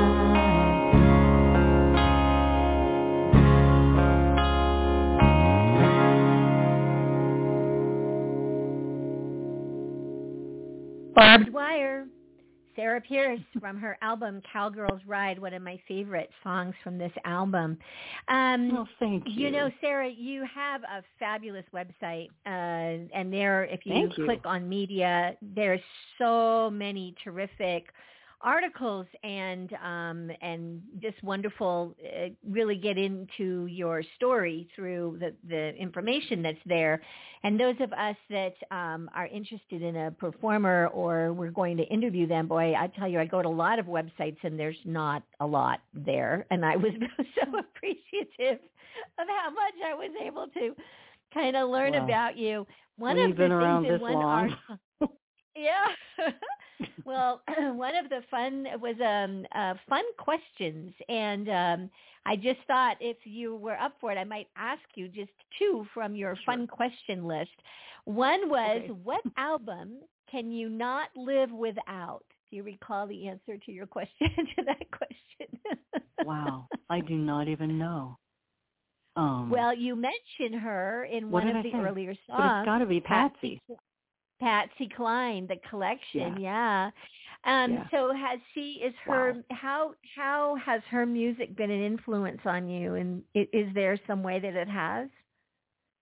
Barbed Wire, Sarah Pierce from her album Cowgirls Ride, one of my favorite songs from this album. Um, Oh, thank you. You know, Sarah, you have a fabulous website, uh, and there, if you Thank you. click on media, there's so many terrific articles and um, and just wonderful, uh, really get into your story through the, the information that's there. And those of us that um, are interested in a performer or we're going to interview them, boy, I tell you, I go to a lot of websites and there's not a lot there. And I was so appreciative of how much I was able to kind of learn Wow. about you. One When of you've the been things around in this one long. article, yeah. Well, one of the fun was um, uh, fun questions, and um, I just thought if you were up for it, I might ask you just two from your Sure. fun question list. One was, Okay. what album can you not live without? Do you recall the answer to your question, to that question? Wow, I do not even know. Um, Well, you mentioned her in what one did of I the say? earlier songs. But it's got to be Patsy. Patsy Cline, the collection, yeah. Um, Yeah. So has she? Is her? Wow. How how has her music been an influence on you? And i- is there some way that it has?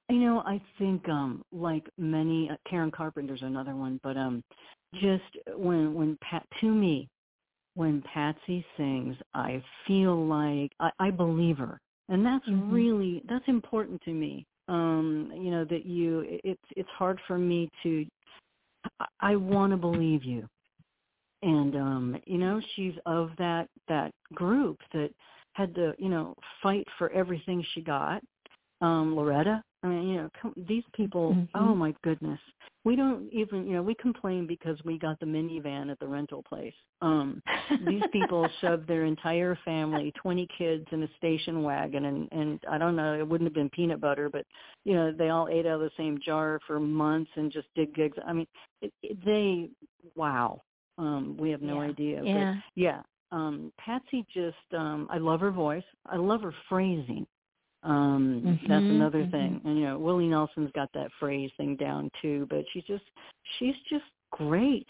You know, I think um, like many, uh, Karen Carpenter's another one, but um, just when when Pat to me, when Patsy sings, I feel like I, I believe her, and that's mm-hmm. really that's important to me. Um, you know that you it's it's hard for me to. I, I want to believe you, and um, you know she's of that that group that had to you know fight for everything she got. Um, Loretta. I mean, you know, come, these people, mm-hmm. oh, my goodness. We don't even, you know, we complain because we got the minivan at the rental place. Um, these people shoved their entire family, twenty kids in a station wagon, and, and I don't know, it wouldn't have been peanut butter, but, you know, they all ate out of the same jar for months and just did gigs. I mean, it, it, they, wow. Um, we have no yeah. idea. Yeah. But, yeah, um, Patsy just, um, I love her voice. I love her phrasing. Um, mm-hmm, that's another mm-hmm. thing. And, you know, Willie Nelson's got that phrase thing down too, but she's just, she's just great.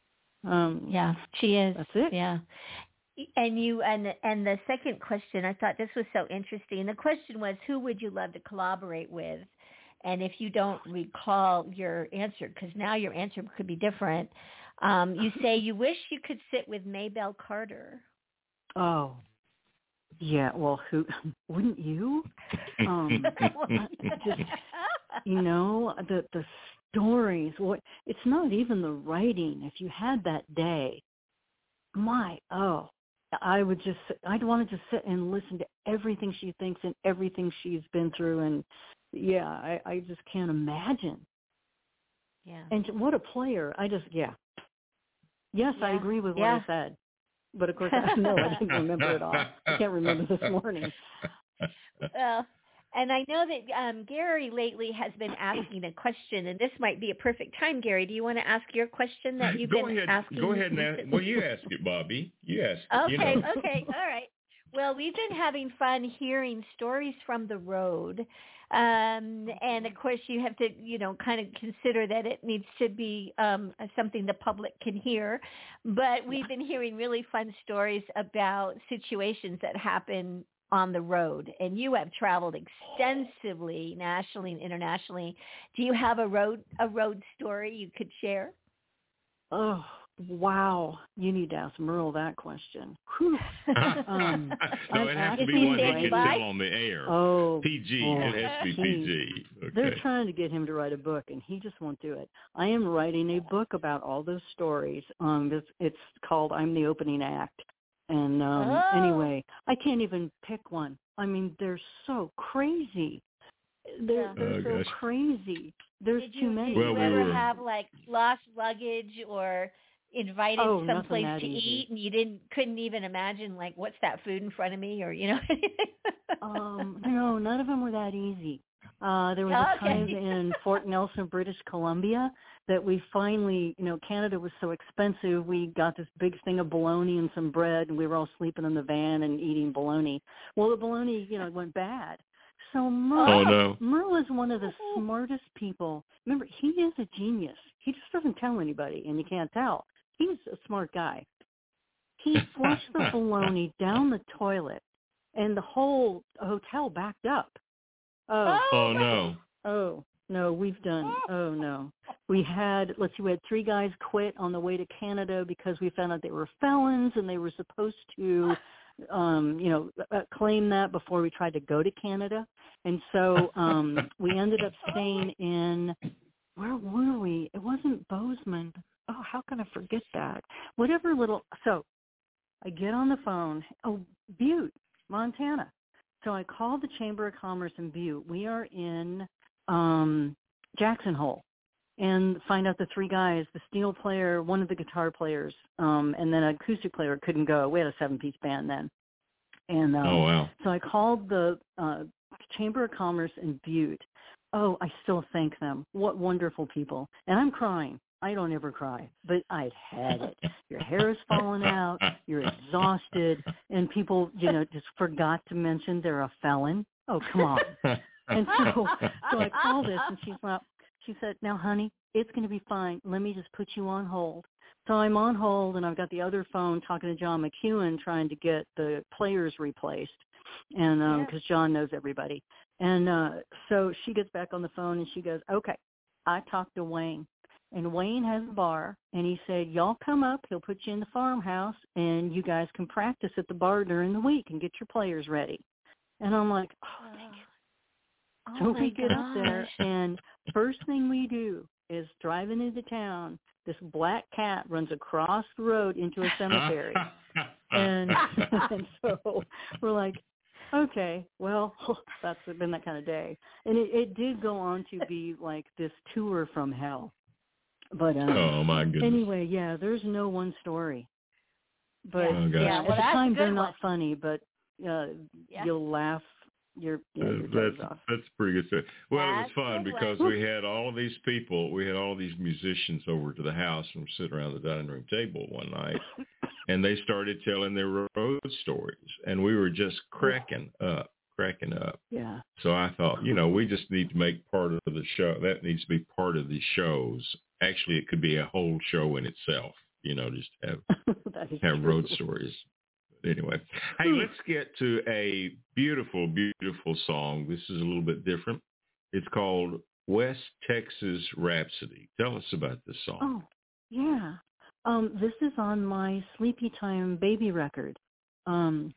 Um, yeah, she is. That's it. Yeah. And you, and, and the second question, I thought this was so interesting. The question was, who would you love to collaborate with? And if you don't recall your answer, because now your answer could be different, um, you say you wish you could sit with Maybelle Carter. Oh, yeah, well, who wouldn't you? Um, just, you know, the the stories. What it's not even the writing. If you had that day, my oh, I would just I'd want to just sit and listen to everything she thinks and everything she's been through, and yeah, I, I just can't imagine. Yeah. And what a player! I just yeah, yes, yeah. I agree with what yeah. I said. But, of course, I know I didn't remember it all. I can't remember this morning. Well, and I know that um, Gary lately has been asking a question, and this might be a perfect time, Gary. Do you want to ask your question that you've go been ahead, asking? Go ahead and ask. Well, you ask it, Bobby. You ask it. Okay, you know. okay, all right. Well, we've been having fun hearing stories from the road. Um, and, of course, you have to, you know, kind of consider that it needs to be um, something the public can hear. But we've been hearing really fun stories about situations that happen on the road. And you have traveled extensively, nationally and internationally. Do you have a road a road story you could share? Oh, wow. You need to ask Merle that question. um, no, it has to be one he can tell on the air. Oh, P G, oh, it has to be P G. Okay. They're trying to get him to write a book, and he just won't do it. I am writing a book about all those stories. Um, it's, it's called I'm the Opening Act. And um, oh. anyway, I can't even pick one. I mean, they're so crazy. They're, yeah. they're oh, so gosh. crazy. There's did too you, many. Did you well, we ever were... have, like, lost luggage or invited oh, someplace to easy. eat and you didn't couldn't even imagine, like, what's that food in front of me, or, you know? um, no, none of them were that easy. Uh, there was okay. a time in Fort Nelson, British Columbia, that we finally, you know, Canada was so expensive, we got this big thing of bologna and some bread, and we were all sleeping in the van and eating bologna. Well, the bologna, you know, went bad. So Merle, oh, no. Merle is one of the smartest people. Remember, he is a genius. He just doesn't tell anybody, and you can't tell. He's a smart guy. He flushed the bologna down the toilet, and the whole hotel backed up. Oh, oh no. Oh, no, we've done, oh, no. We had, let's see, we had three guys quit on the way to Canada because we found out they were felons, and they were supposed to, um, you know, uh, claim that before we tried to go to Canada. And so um, we ended up staying in, where were we? It wasn't Bozeman. Oh, how can I forget that? Whatever little, so I get on the phone. Oh, Butte, Montana. So I called the Chamber of Commerce in Butte. We are in um, Jackson Hole, and find out the three guys, the steel player, one of the guitar players, um, and then an acoustic player couldn't go. We had a seven-piece band then. And um, oh, wow. So I called the uh, Chamber of Commerce in Butte. Oh, I still thank them. What wonderful people. And I'm crying. I don't ever cry, but I'd had it. Your hair is falling out. You're exhausted. And people, you know, just forgot to mention they're a felon. Oh, come on. And so, so I called this, and she's like, she said, now, honey, it's going to be fine. Let me just put you on hold. So I'm on hold, and I've got the other phone talking to John McEwen trying to get the players replaced, and because um, yeah. John knows everybody. And uh, so she gets back on the phone and she goes, okay, I talked to Wayne. And Wayne has a bar, and he said, y'all come up, he'll put you in the farmhouse, and you guys can practice at the bar during the week and get your players ready. And I'm like, oh, thank you. Oh So we get gosh. up there, and first thing we do is driving into town, this black cat runs across the road into a cemetery. and, and so we're like, okay, well, that's been that kind of day. And it, it did go on to be like this tour from hell. But um, oh my goodness. Anyway, yeah, there's no one story. But oh, yeah, at well, the time they're one. not funny, but uh, yeah. you'll laugh your, you know, your that's toes off. that's pretty good stuff. Well, That's it was fun because one. we had all of these people, we had all these musicians over to the house, and we're sitting around the dining room table one night, and they started telling their road stories, and we were just cracking up. cracking up. Yeah. So I thought, you know, we just need to make part of the show. That needs to be part of the shows. Actually, it could be a whole show in itself, you know, just have have true. road stories. But anyway, hey, let's get to a beautiful, beautiful song. This is a little bit different. It's called West Texas Rhapsody. Tell us about this song. Oh, yeah. Um, this is on my Sleepy Time Baby record. Um,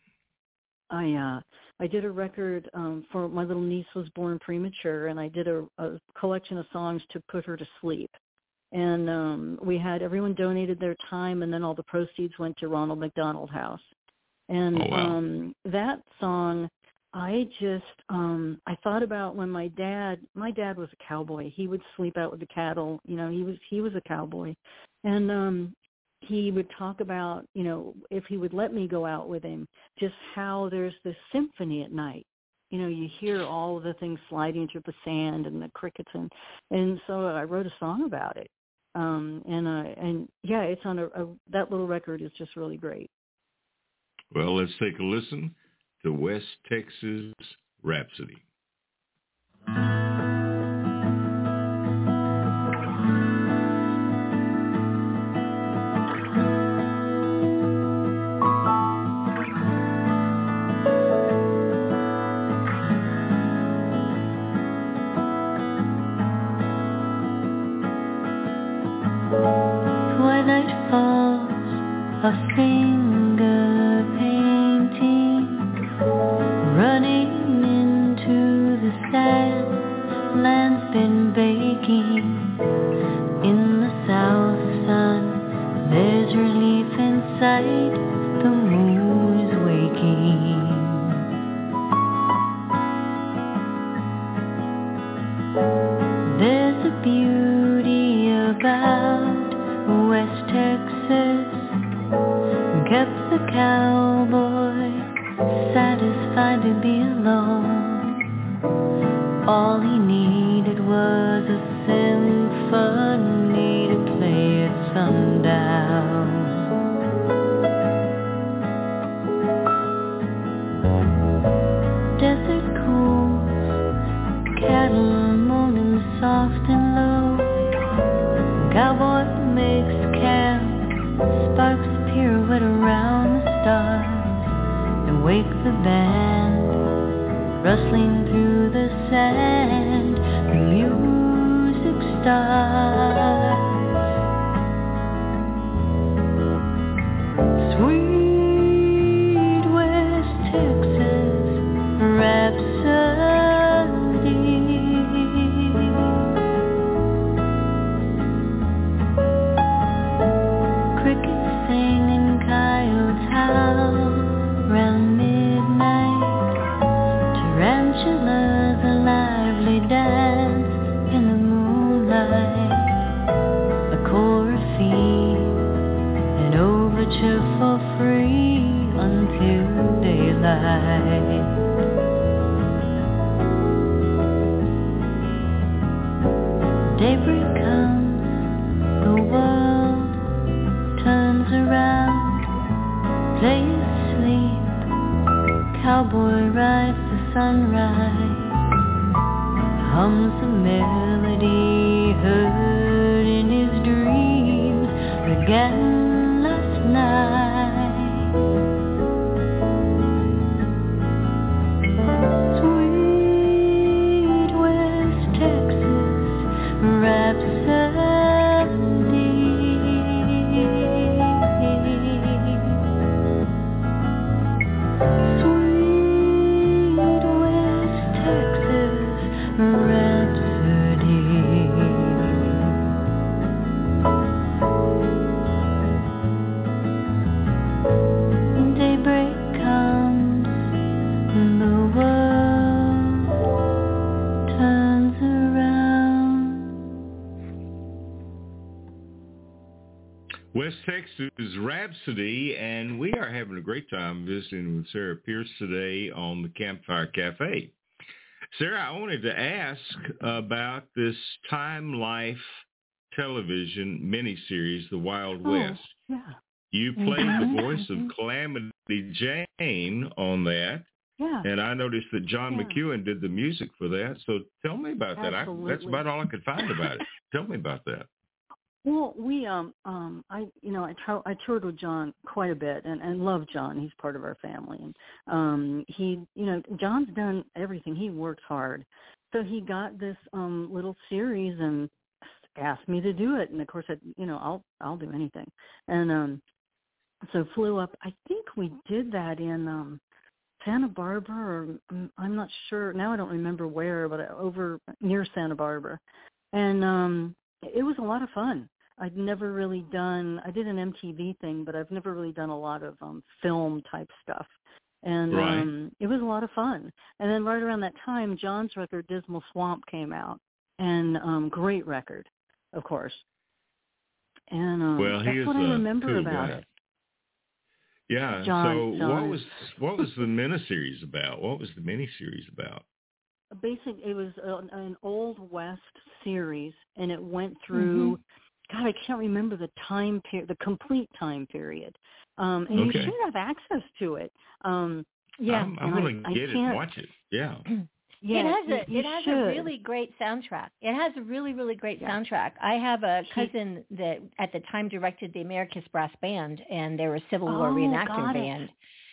I uh, I did a record um, for my little niece was born premature, and I did a, a collection of songs to put her to sleep. And um, we had everyone donated their time, and then all the proceeds went to Ronald McDonald House. And oh, wow. um, that song, I just um, I thought about when my dad my dad was a cowboy. He would sleep out with the cattle. You know, he was he was a cowboy, and um, he would talk about, you know, if he would let me go out with him, just how there's this symphony at night. You know, you hear all of the things sliding through the sand and the crickets, and and so I wrote a song about it. Um, and uh, and yeah, it's on a, a that little record is just really great. Well, let's take a listen to West Texas Rhapsody. Twilight falls, a finger painting, running into the sand. Land's been baking in the south sun. There's relief in sight. The moon is waking. There's a beauty about West Texas, kept the cowboy satisfied to be alone. All he needed was a symphony to play at sundown. Desert cools, cattle moaning soft and low. Cowboy makes camp, sparks pirouette around the stars, and wake the band, rustling through the sand. The music starts. Sweet West Texas Rhapsody. Round midnight, tarantulas a lively dance in the moonlight. A choreography, an overture for free until daylight. Daybreak comes, the world turns around. Play asleep, cowboy rides the sunrise, hums a melody heard in his dreams, began last night. Sweet West Texas Rhapsody, and we are having a great time visiting with Sarah Pierce today on the Campfire Cafe. Sarah, I wanted to ask about this Time Life television miniseries, The Wild Oh, West. yeah. You played Mhm. the voice of Calamity Jane on that, Yeah. and I noticed that John Yeah. McEwen did the music for that. So tell me about that. I, Absolutely. that's about all I could find about it. Tell me about that. Well, we um um I you know I tra- I toured with John quite a bit and and love John. He's part of our family, and um he you know John's done everything. He works hard, so he got this um little series and asked me to do it. And of course I you know I'll I'll do anything, and um so flew up. I think we did that in um Santa Barbara, or um, I'm not sure now. I don't remember where, but over near Santa Barbara, and um it was a lot of fun. I'd never really done, I did an M T V thing, but I've never really done a lot of um, film type stuff. And Right. um, it was a lot of fun. And then right around that time, John's record, Dismal Swamp, came out. And um, great record, of course. And um, Well, he that's is what I a remember cool about guy. it. Yeah. John, so John what is- was what was the miniseries about? What was the miniseries about? Basically, it was an, an Old West series, and it went through, mm-hmm. God, I can't remember the time period, the complete time period. Um, and Okay. you should have access to it. Um, Yeah. I'm, I'm and going I- to I get it and can't- watch it. Yeah. Yeah, it has you, a you it has should. a really great soundtrack. It has a really really great Yeah. soundtrack. I have a He- cousin that at the time directed the Americus Brass Band, and they were a Civil War Oh, reenacting got it. band.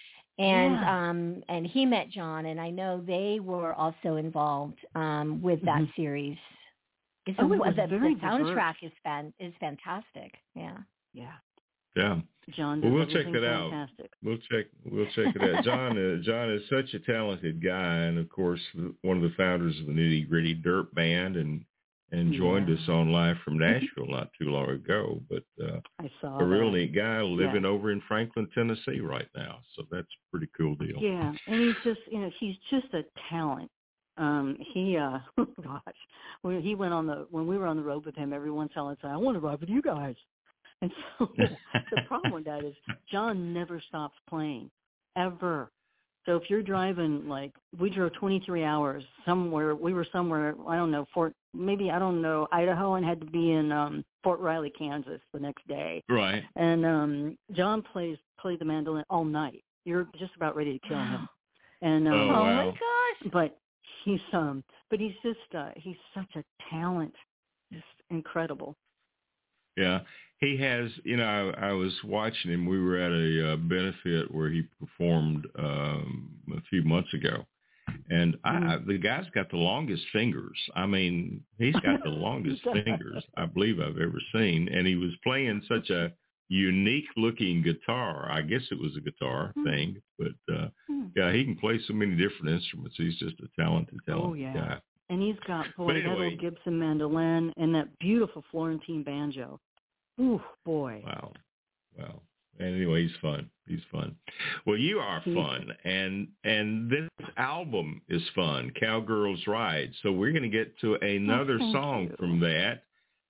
And Yeah. um and he met John, and I know they were also involved um with that Mhm. series. It's Oh, a, it was the, very the soundtrack diverse. is fan is fantastic. Yeah. Yeah. Yeah. John Well, does we'll check everything that out. fantastic. We'll check. We'll check it out. John. Uh, John is such a talented guy, and of course, one of the founders of the Nitty Gritty Dirt Band, and and joined Yeah. us on live from Nashville not too long ago. But uh, I saw a real that. neat guy living Yeah. over in Franklin, Tennessee, right now. So that's a pretty cool deal. Yeah, and he's just, you know, he's just a talent. Um, he, uh, oh gosh, when he went on the, when we were on the road with him, every once in a while I'd say, I want to ride with you guys. And so the problem with that is John never stops playing, ever. So if you're driving, like, we drove twenty-three hours somewhere, we were somewhere, I don't know, Fort, maybe, I don't know, Idaho, and had to be in um, Fort Riley, Kansas the next day. Right. And um, John plays played the mandolin all night. You're just about ready to kill him. And um, Oh, Oh wow. my gosh. but he's um, but he's just uh, he's such a talent, just incredible. Yeah, he has. You know, I, I was watching him. We were at a uh, benefit where he performed um, a few months ago, and I, Mhm. I, the guy's got the longest fingers. I mean, he's got the longest He does. fingers I believe I've ever seen, and he was playing such a unique-looking guitar. I guess it was a guitar Mhm. thing, but uh, Hmm. yeah, he can play so many different instruments. He's just a talented, talented Oh yeah, guy. and he's got boy But that anyway. old Gibson mandolin and that beautiful Florentine banjo. Ooh boy. Wow. Wow. And anyway, he's fun. He's fun. Well, you are He's- fun. And and this album is fun, Cowgirls Ride. So we're going to get to another Oh, thank song you. from that.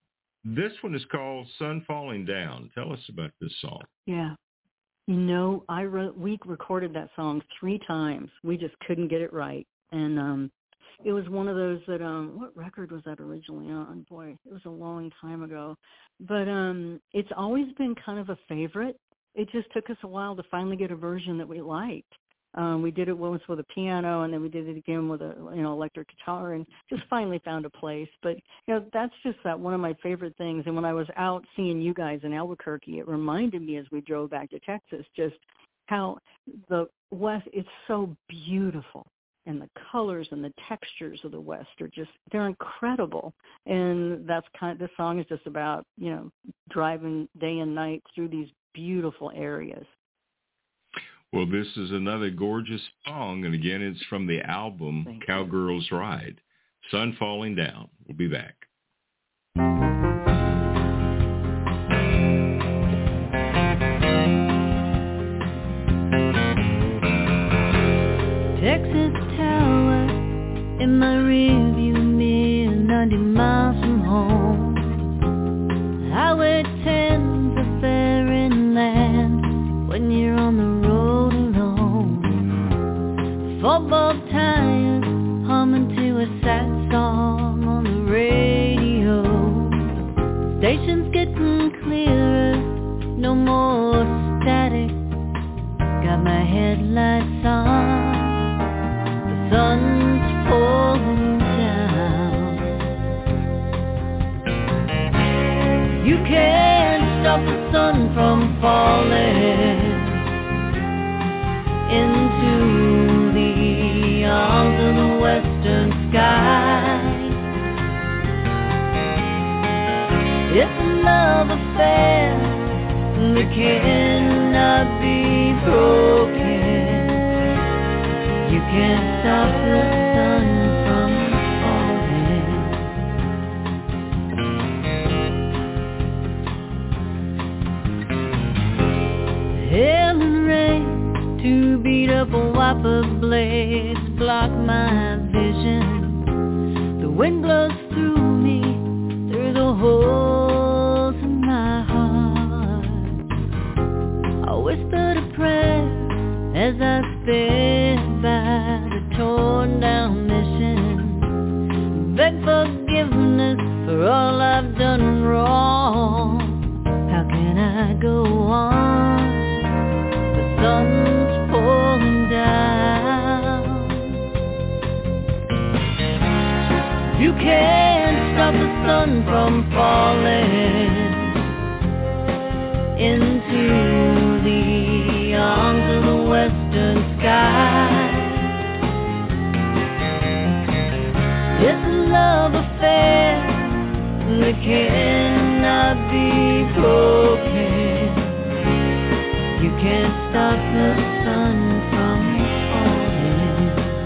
This one is called Sun Falling Down. Tell us about this song. Yeah. You know, I wrote, we recorded that song three times. We just couldn't get it right. And um, it was one of those that, um, what record was that originally on? Boy, it was a long time ago. But um, it's always been kind of a favorite. It just took us a while to finally get a version that we liked. Um, we did it once with a piano, and then we did it again with a, you know, electric guitar, and just finally found a place. But, you know, that's just that one of my favorite things. And when I was out seeing you guys in Albuquerque, it reminded me as we drove back to Texas just how the West, it's so beautiful. And the colors and the textures of the West are just, they're incredible. And that's kind of, this song is just about, you know, driving day and night through these beautiful areas. Well, this is another gorgeous song. And again, it's from the album Thank you. Cowgirls Ride. Sun Falling Down. We'll be back. Texas Tower in my rearview mirror, ninety miles from home. Highway ten's a fair Station's getting clearer, no more static. Got my headlights on, the sun's falling down. You can't stop the sun from falling into the arms of the western sky. It's a love affair that cannot be broken. You can't stop the sun from falling. Hail and rain, two beat up wiper blades block my vision. The wind blows through me, through the holes in my heart. I whispered a prayer as I sped by the torn down mission. Beg forgiveness for all I've done wrong. How can I go on? The sun's falling down. You can't stop the sun from falling into the arms of the western sky. It's a love affair that cannot be broken. You can't stop the sun from falling.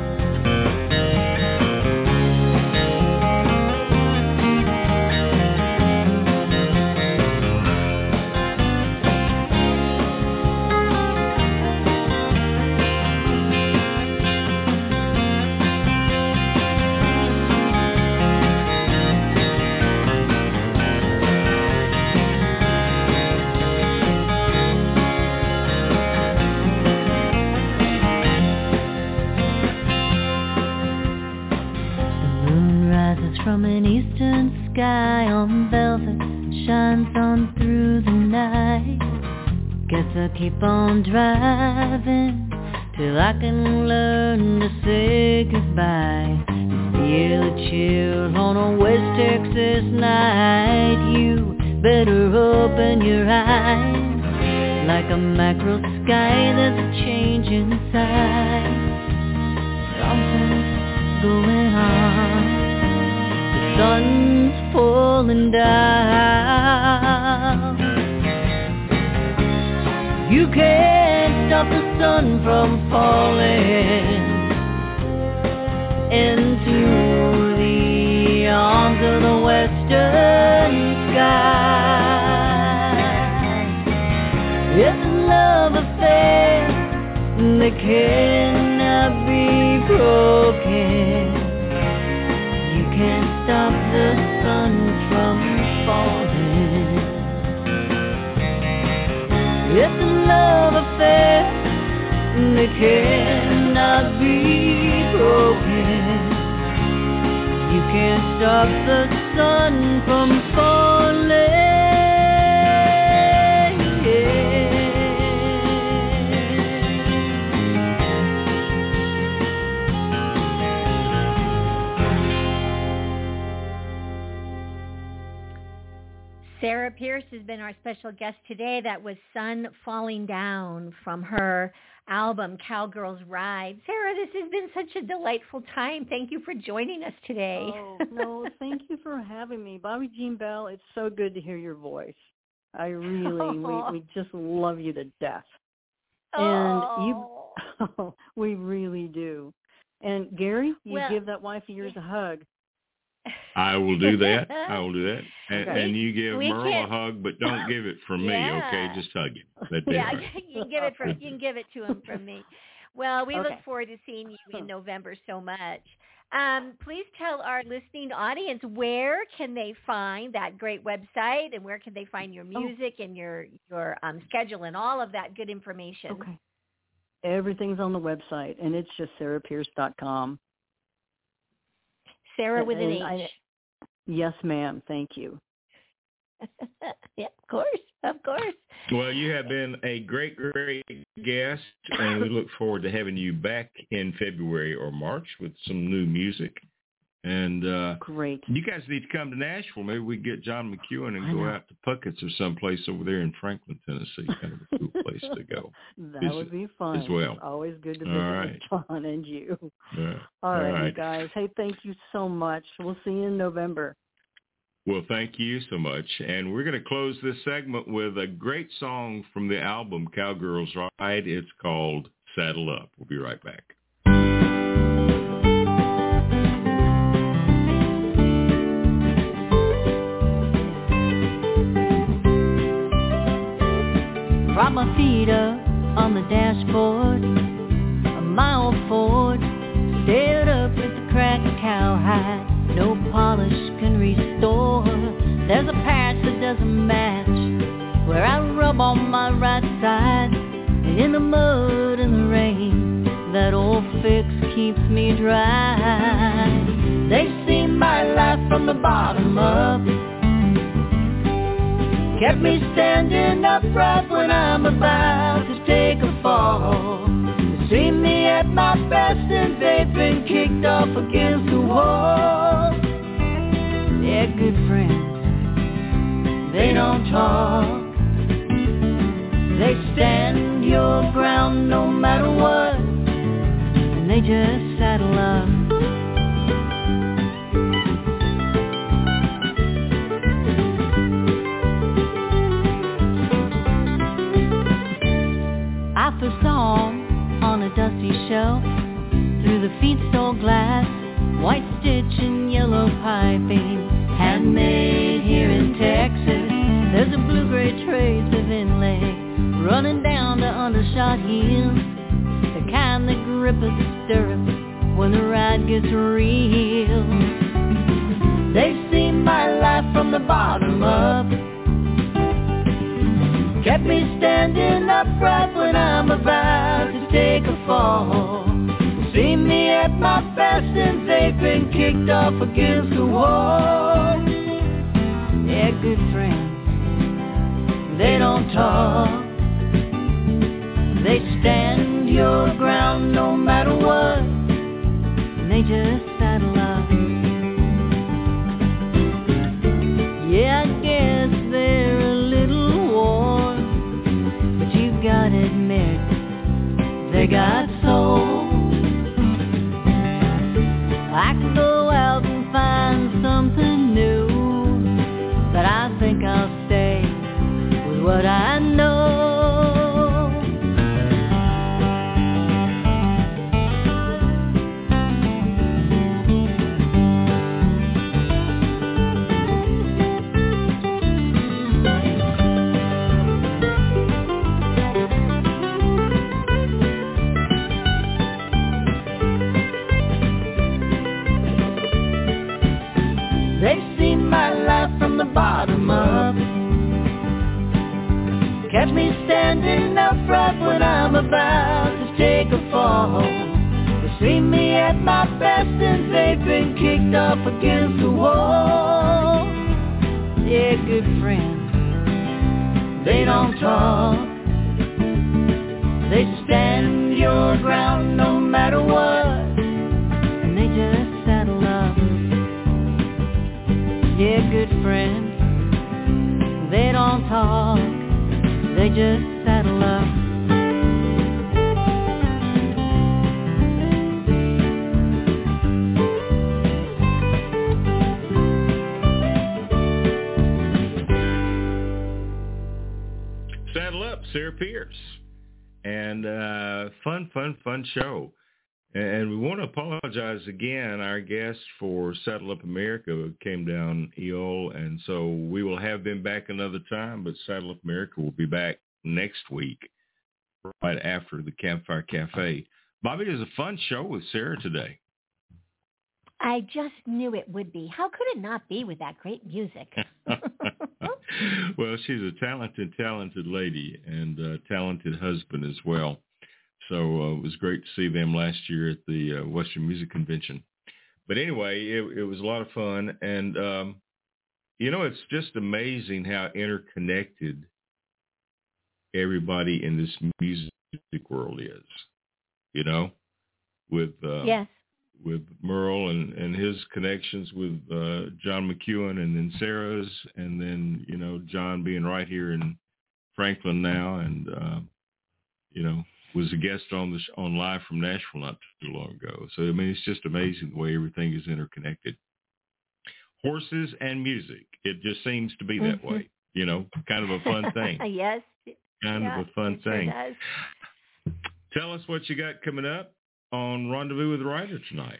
From an eastern sky on velvet, shines on through the night. Guess I'll keep on driving till I can learn to say goodbye. Feel the chill on a West Texas night. You better open your eyes. Like a mackerel sky, there's a change inside. Something's going on. Sun's falling down. You can't stop the sun from falling into the arms of the western sky. It's a love affair that cannot be broken. Can't stop the sun from falling. It's a love affair that cannot be broken. You can't stop the sun from falling. Sarah Pierce has been our special guest today. That was Sun Falling Down from her album, Cowgirl's Ride. Sarah, this has been such a delightful time. Thank you for joining us today. Oh, no, thank you for having me. Bobby Jean Bell, it's so good to hear your voice. I really, we, we just love you to death. And oh. you, we really do. And Gary, you well, give that wife of yours a hug. I will do that. I will do that. And, Okay. and you give We Merle can't- a hug, but don't give it from Yeah. me, okay? Just hug him. That'd be Yeah, all right. you can give it from you can give it to him from me. Well, we Okay. look forward to seeing you in November so much. Um, please tell our listening audience, where can they find that great website, and where can they find your music oh. and your your um, schedule and all of that good information? Okay. Everything's on the website, and it's just sarah pierce dot com. Sarah with an And H. I, yes, ma'am. Thank you. Yeah, of course, of course. Well, you have been a great, great guest, and we look forward to having you back in February or March with some new music. And uh, Great. You guys need to come to Nashville. Maybe we get John McEwen and I go know. out to Puckett's or someplace over there in Franklin, Tennessee. Kind of a cool place to go. That Visit would be fun. as well. It's always good to All visit right. with John and you. Yeah. All All right, right. you guys. Hey, thank you so much. We'll see you in November. Well, thank you so much. And we're going to close this segment with a great song from the album Cowgirls Ride. It's called Saddle Up. We'll be right back. Prop my feet up on the dashboard of my old Ford. Stared up at the cracked cowhide, no polish can restore. There's a patch that doesn't match where I rub on my right side. And in the mud and the rain, that old fix keeps me dry. They've seen my life from the bottom up, kept me standing upright when I'm about to take a fall. See me at my best and they've been kicked off against the wall. They're good friends, they don't talk. They stand your ground no matter what, and they just saddle up. I first saw on a dusty shelf, through the feed store glass, white stitch and yellow piping, handmade here in Texas. There's a blue-gray trace of inlay running down the undershot heels, the kind that grip at the stirrups when the ride gets real. They've seen my life from the bottom up, kept me standing upright when I'm about to take a fall. See me at my best and they've been kicked off against the wall. They're good friends, they don't talk. They stand your ground no matter what, and they just saddle up. Yeah, I guess they're a little worn, but you gotta admit, they got soul. I could go out and find something new, but I think I'll stay with what I know. Bottom up, kept me standing upright when I'm about to take a fall. They see me at my best and they've been kicked off against the wall. They're good friends, they don't talk. They stand your ground no matter what, and they just saddle up. Yeah, good friends, they don't talk, they just saddle up. Saddle Up, Sarah Pierce. And uh, fun, fun, fun show. And we want to apologize again. Our guest for Saddle Up America came down ill, and so we will have them back another time, but Saddle Up America will be back next week, right after the Campfire Cafe. Bobby, it was a fun show with Sarah today. I just knew it would be. How could it not be with that great music? Well, she's a talented, talented lady and a talented husband as well. So uh, it was great to see them last year at the uh, Western Music Convention. But anyway, it, it was a lot of fun. And um, you know, it's just amazing how interconnected everybody in this music world is, you know, with uh, yes. with Merle and, and his connections with uh, John McEwen and then Sarah's, and then, you know, John being right here in Franklin now, and, uh, you know, was a guest on the sh- on Live from Nashville not too long ago. So, I mean, it's just amazing the way everything is interconnected. Horses and music. It just seems to be that Mm-hmm. way, you know, kind of a fun thing. Yes. Kind yeah, of a fun it sure thing. does. Tell us what you got coming up on Rendezvous with the Writer tonight.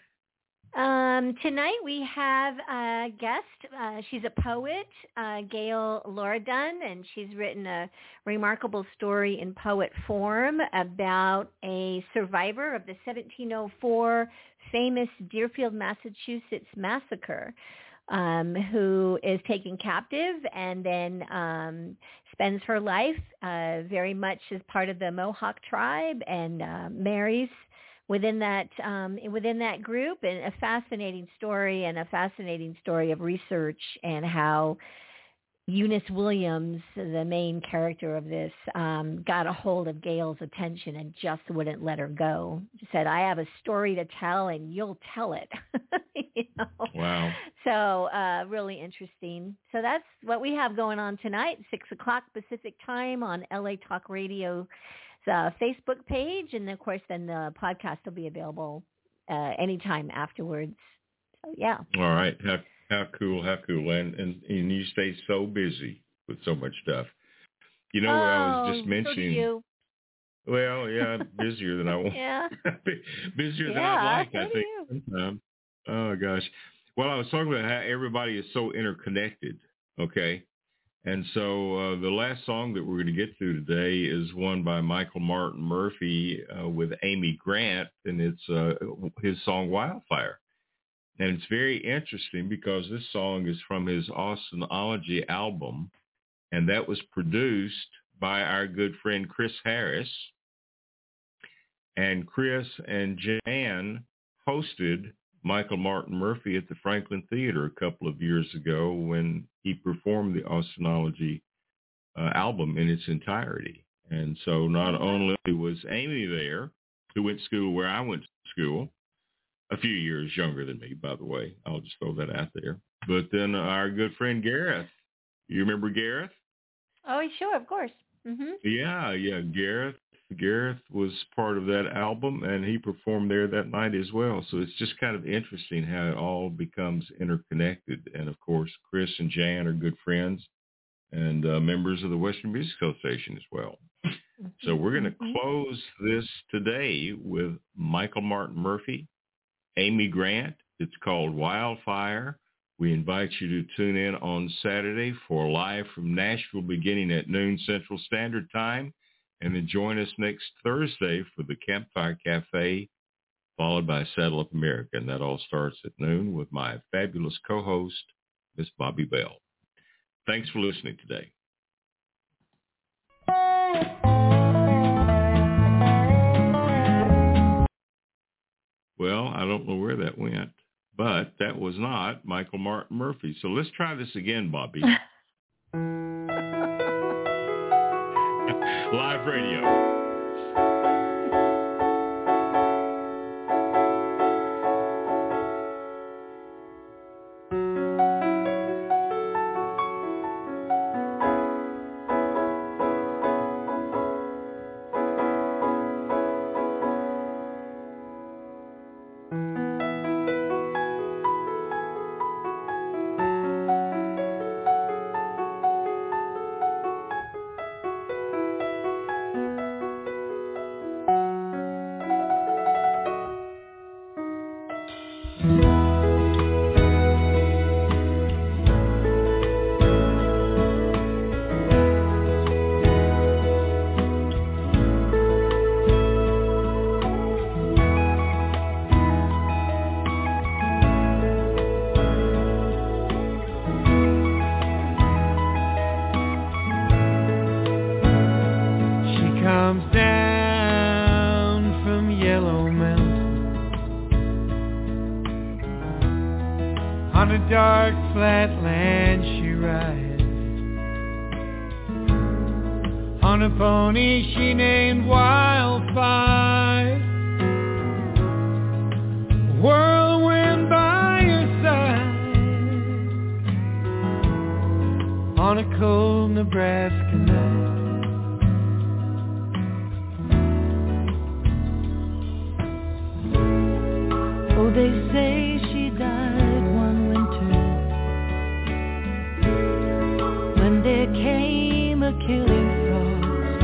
Um, tonight we have a guest. Uh, she's a poet, uh, Gail Loredan, and she's written a remarkable story in poet form about a survivor of the seventeen oh four famous Deerfield, Massachusetts massacre, um, who is taken captive and then um, spends her life uh, very much as part of the Mohawk tribe and uh, marries within that um, within that group, and a fascinating story and a fascinating story of research and how Eunice Williams, the main character of this, um, got a hold of Gail's attention and just wouldn't let her go. She said, "I have a story to tell, and you'll tell it." you know? Wow. So uh, really interesting. So that's what we have going on tonight, six o'clock Pacific time on L A Talk Radio. Uh, Facebook page, and of course then the podcast will be available uh, anytime afterwards. So yeah. All right. How how cool, how cool. And, and and you stay so busy with so much stuff. You know, oh, I was just mentioning. So do you. Well, yeah, busier than I want. yeah. busier than yeah, I'd like, so I think. Sometimes. Oh gosh. Well, I was talking about how everybody is so interconnected. Okay. And so uh, the last song that we're going to get through today is one by Michael Martin Murphey uh, with Amy Grant, and it's uh, his song Wildfire. And it's very interesting because this song is from his Austinology album, and that was produced by our good friend Chris Harris. And Chris and Jan hosted Michael Martin Murphy at the Franklin Theater a couple of years ago when he performed the Austinology uh, album in its entirety. And so not only was Amy there, who went to school where I went to school, a few years younger than me, by the way. I'll just throw that out there. But then our good friend Gareth. You remember Gareth? Oh, sure, of course. Mm-hmm. Yeah, yeah, Gareth. Gareth was part of that album, and he performed there that night as well. So it's just kind of interesting how it all becomes interconnected. And, of course, Chris and Jan are good friends and uh, members of the Western Music Association as well. Mm-hmm. So we're going to mm-hmm. close this today with Michael Martin Murphy, Amy Grant. It's called Wildfire. We invite you to tune in on Saturday for Live from Nashville beginning at noon Central Standard Time. And then join us next Thursday for the Campfire Cafe, followed by Saddle Up America. And that all starts at noon with my fabulous co-host, Miss Bobby Bell. Thanks for listening today. Well, I don't know where that went, but that was not Michael Martin Murphy. So let's try this again, Bobby. Live radio. Dark flat land, she on a pony she named Wildfire. Whirlwind by her side on a cold Nebraska night. Oh, they say she died one winter when there came a killing frost,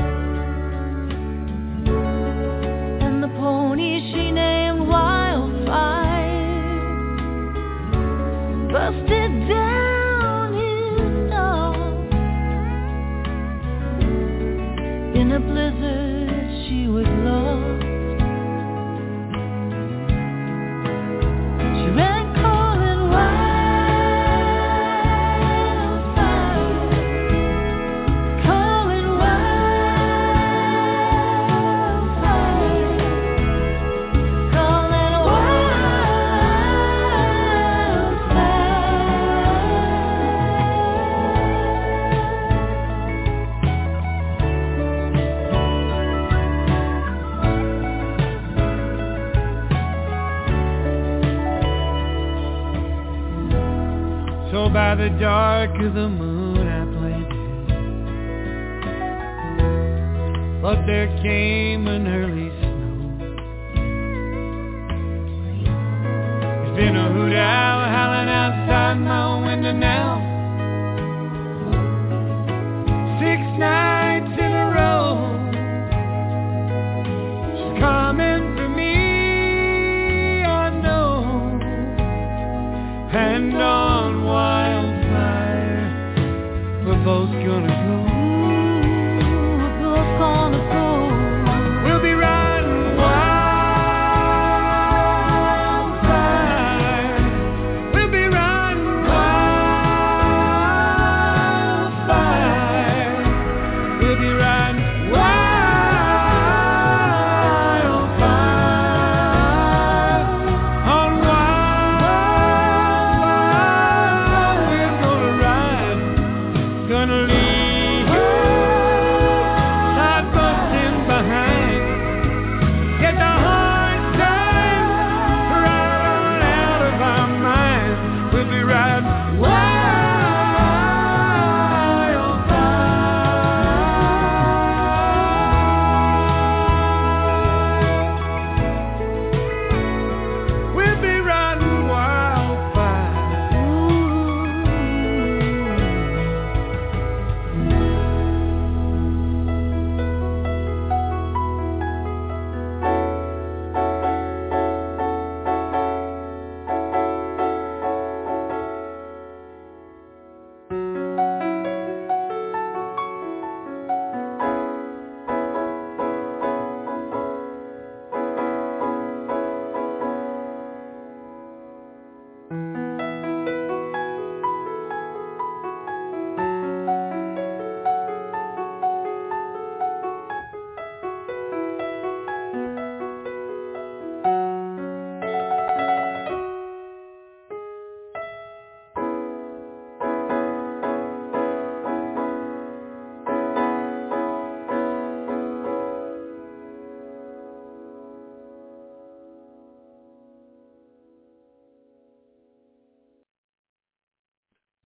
and the pony she named Wildfire busted down his nose. In a blizzard she was lost. By the dark of the moon I planted, but there came an early snow. There's been a hoot owl howling outside my window now, six nights in a row. She's coming for me, I know, and on Wildfire we're both gonna go.